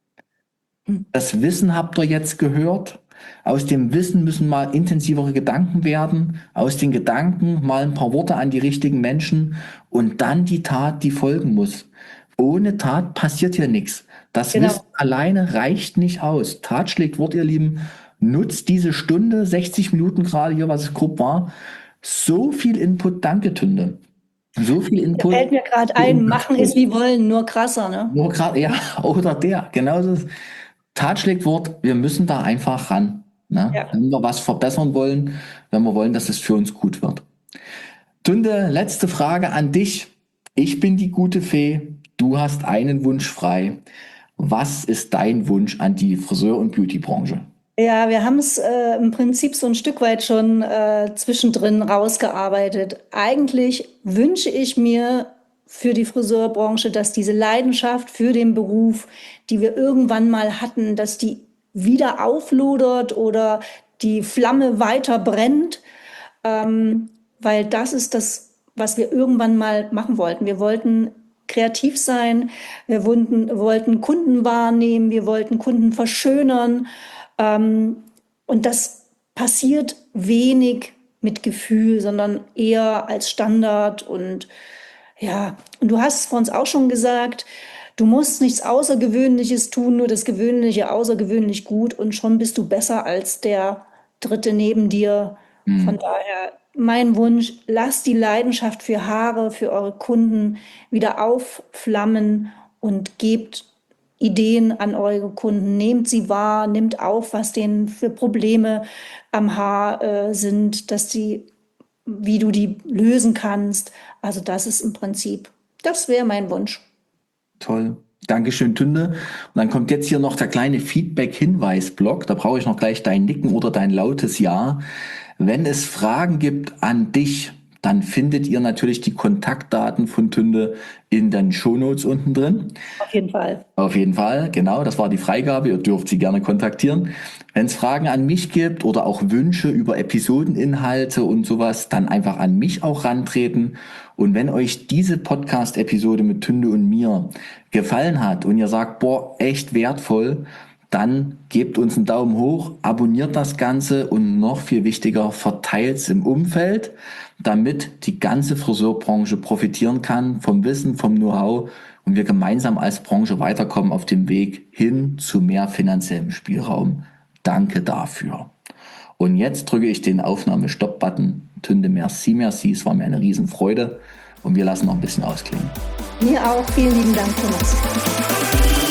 Das Wissen habt ihr jetzt gehört. Aus dem Wissen müssen mal intensivere Gedanken werden. Aus den Gedanken mal ein paar Worte an die richtigen Menschen und dann die Tat, die folgen muss. Ohne Tat passiert hier nichts. Das Genau. Wissen alleine reicht nicht aus. Tat schlägt Wort, ihr Lieben. Nutzt diese Stunde, sechzig Minuten gerade hier, was es grob war. So viel Input. Danke, Tünde. So viel Da Input. fällt mir gerade ein, machen ist wie wollen, nur krasser, ne? Nur gerade, ja, oder der. Genau das. Tat schlägt Wort, wir müssen da einfach ran. Ne? Ja. Wenn wir was verbessern wollen, wenn wir wollen, dass es für uns gut wird. Tunde, letzte Frage an dich. Ich bin die gute Fee, du hast einen Wunsch frei. Was ist dein Wunsch an die Friseur- und Beautybranche? Ja, wir haben es äh, im Prinzip so ein Stück weit schon äh, zwischendrin rausgearbeitet. Eigentlich wünsche ich mir für die Friseurbranche, dass diese Leidenschaft für den Beruf, die wir irgendwann mal hatten, dass die wieder auflodert oder die Flamme weiter brennt, ähm, weil das ist das, was wir irgendwann mal machen wollten. Wir wollten kreativ sein, wir wollten, wollten Kunden wahrnehmen, wir wollten Kunden verschönern. Ähm, und das passiert wenig mit Gefühl, sondern eher als Standard. Und ja, und du hast es vor uns auch schon gesagt, du musst nichts Außergewöhnliches tun, nur das Gewöhnliche außergewöhnlich gut und schon bist du besser als der Dritte neben dir. Hm. Von daher mein Wunsch, lasst die Leidenschaft für Haare, für eure Kunden wieder aufflammen und gebt Ideen an eure Kunden, nehmt sie wahr, nehmt auf, was denen für Probleme am Haar äh, sind, dass die, wie du die lösen kannst. Also das ist im Prinzip, das wäre mein Wunsch. Toll. Dankeschön, Tünde. Und dann kommt jetzt hier noch der kleine Feedback-Hinweis-Block. Da brauche ich noch gleich dein Nicken oder dein lautes Ja. Wenn es Fragen gibt an dich, dann findet ihr natürlich die Kontaktdaten von Tünde in den Shownotes unten drin. Auf jeden Fall. Auf jeden Fall, genau, das war die Freigabe. Ihr dürft sie gerne kontaktieren. Wenn es Fragen an mich gibt oder auch Wünsche über Episodeninhalte und sowas, dann einfach an mich auch rantreten. Und wenn euch diese Podcast-Episode mit Tünde und mir gefallen hat und ihr sagt, boah, echt wertvoll, dann gebt uns einen Daumen hoch, abonniert das Ganze und noch viel wichtiger, verteilt es im Umfeld, damit die ganze Friseurbranche profitieren kann vom Wissen, vom Know-how und wir gemeinsam als Branche weiterkommen auf dem Weg hin zu mehr finanziellem Spielraum. Danke dafür. Und jetzt drücke ich den Aufnahme-Stopp-Button. Tünde, merci, merci, es war mir eine Riesenfreude und wir lassen noch ein bisschen ausklingen. Mir auch. Vielen lieben Dank, Thomas.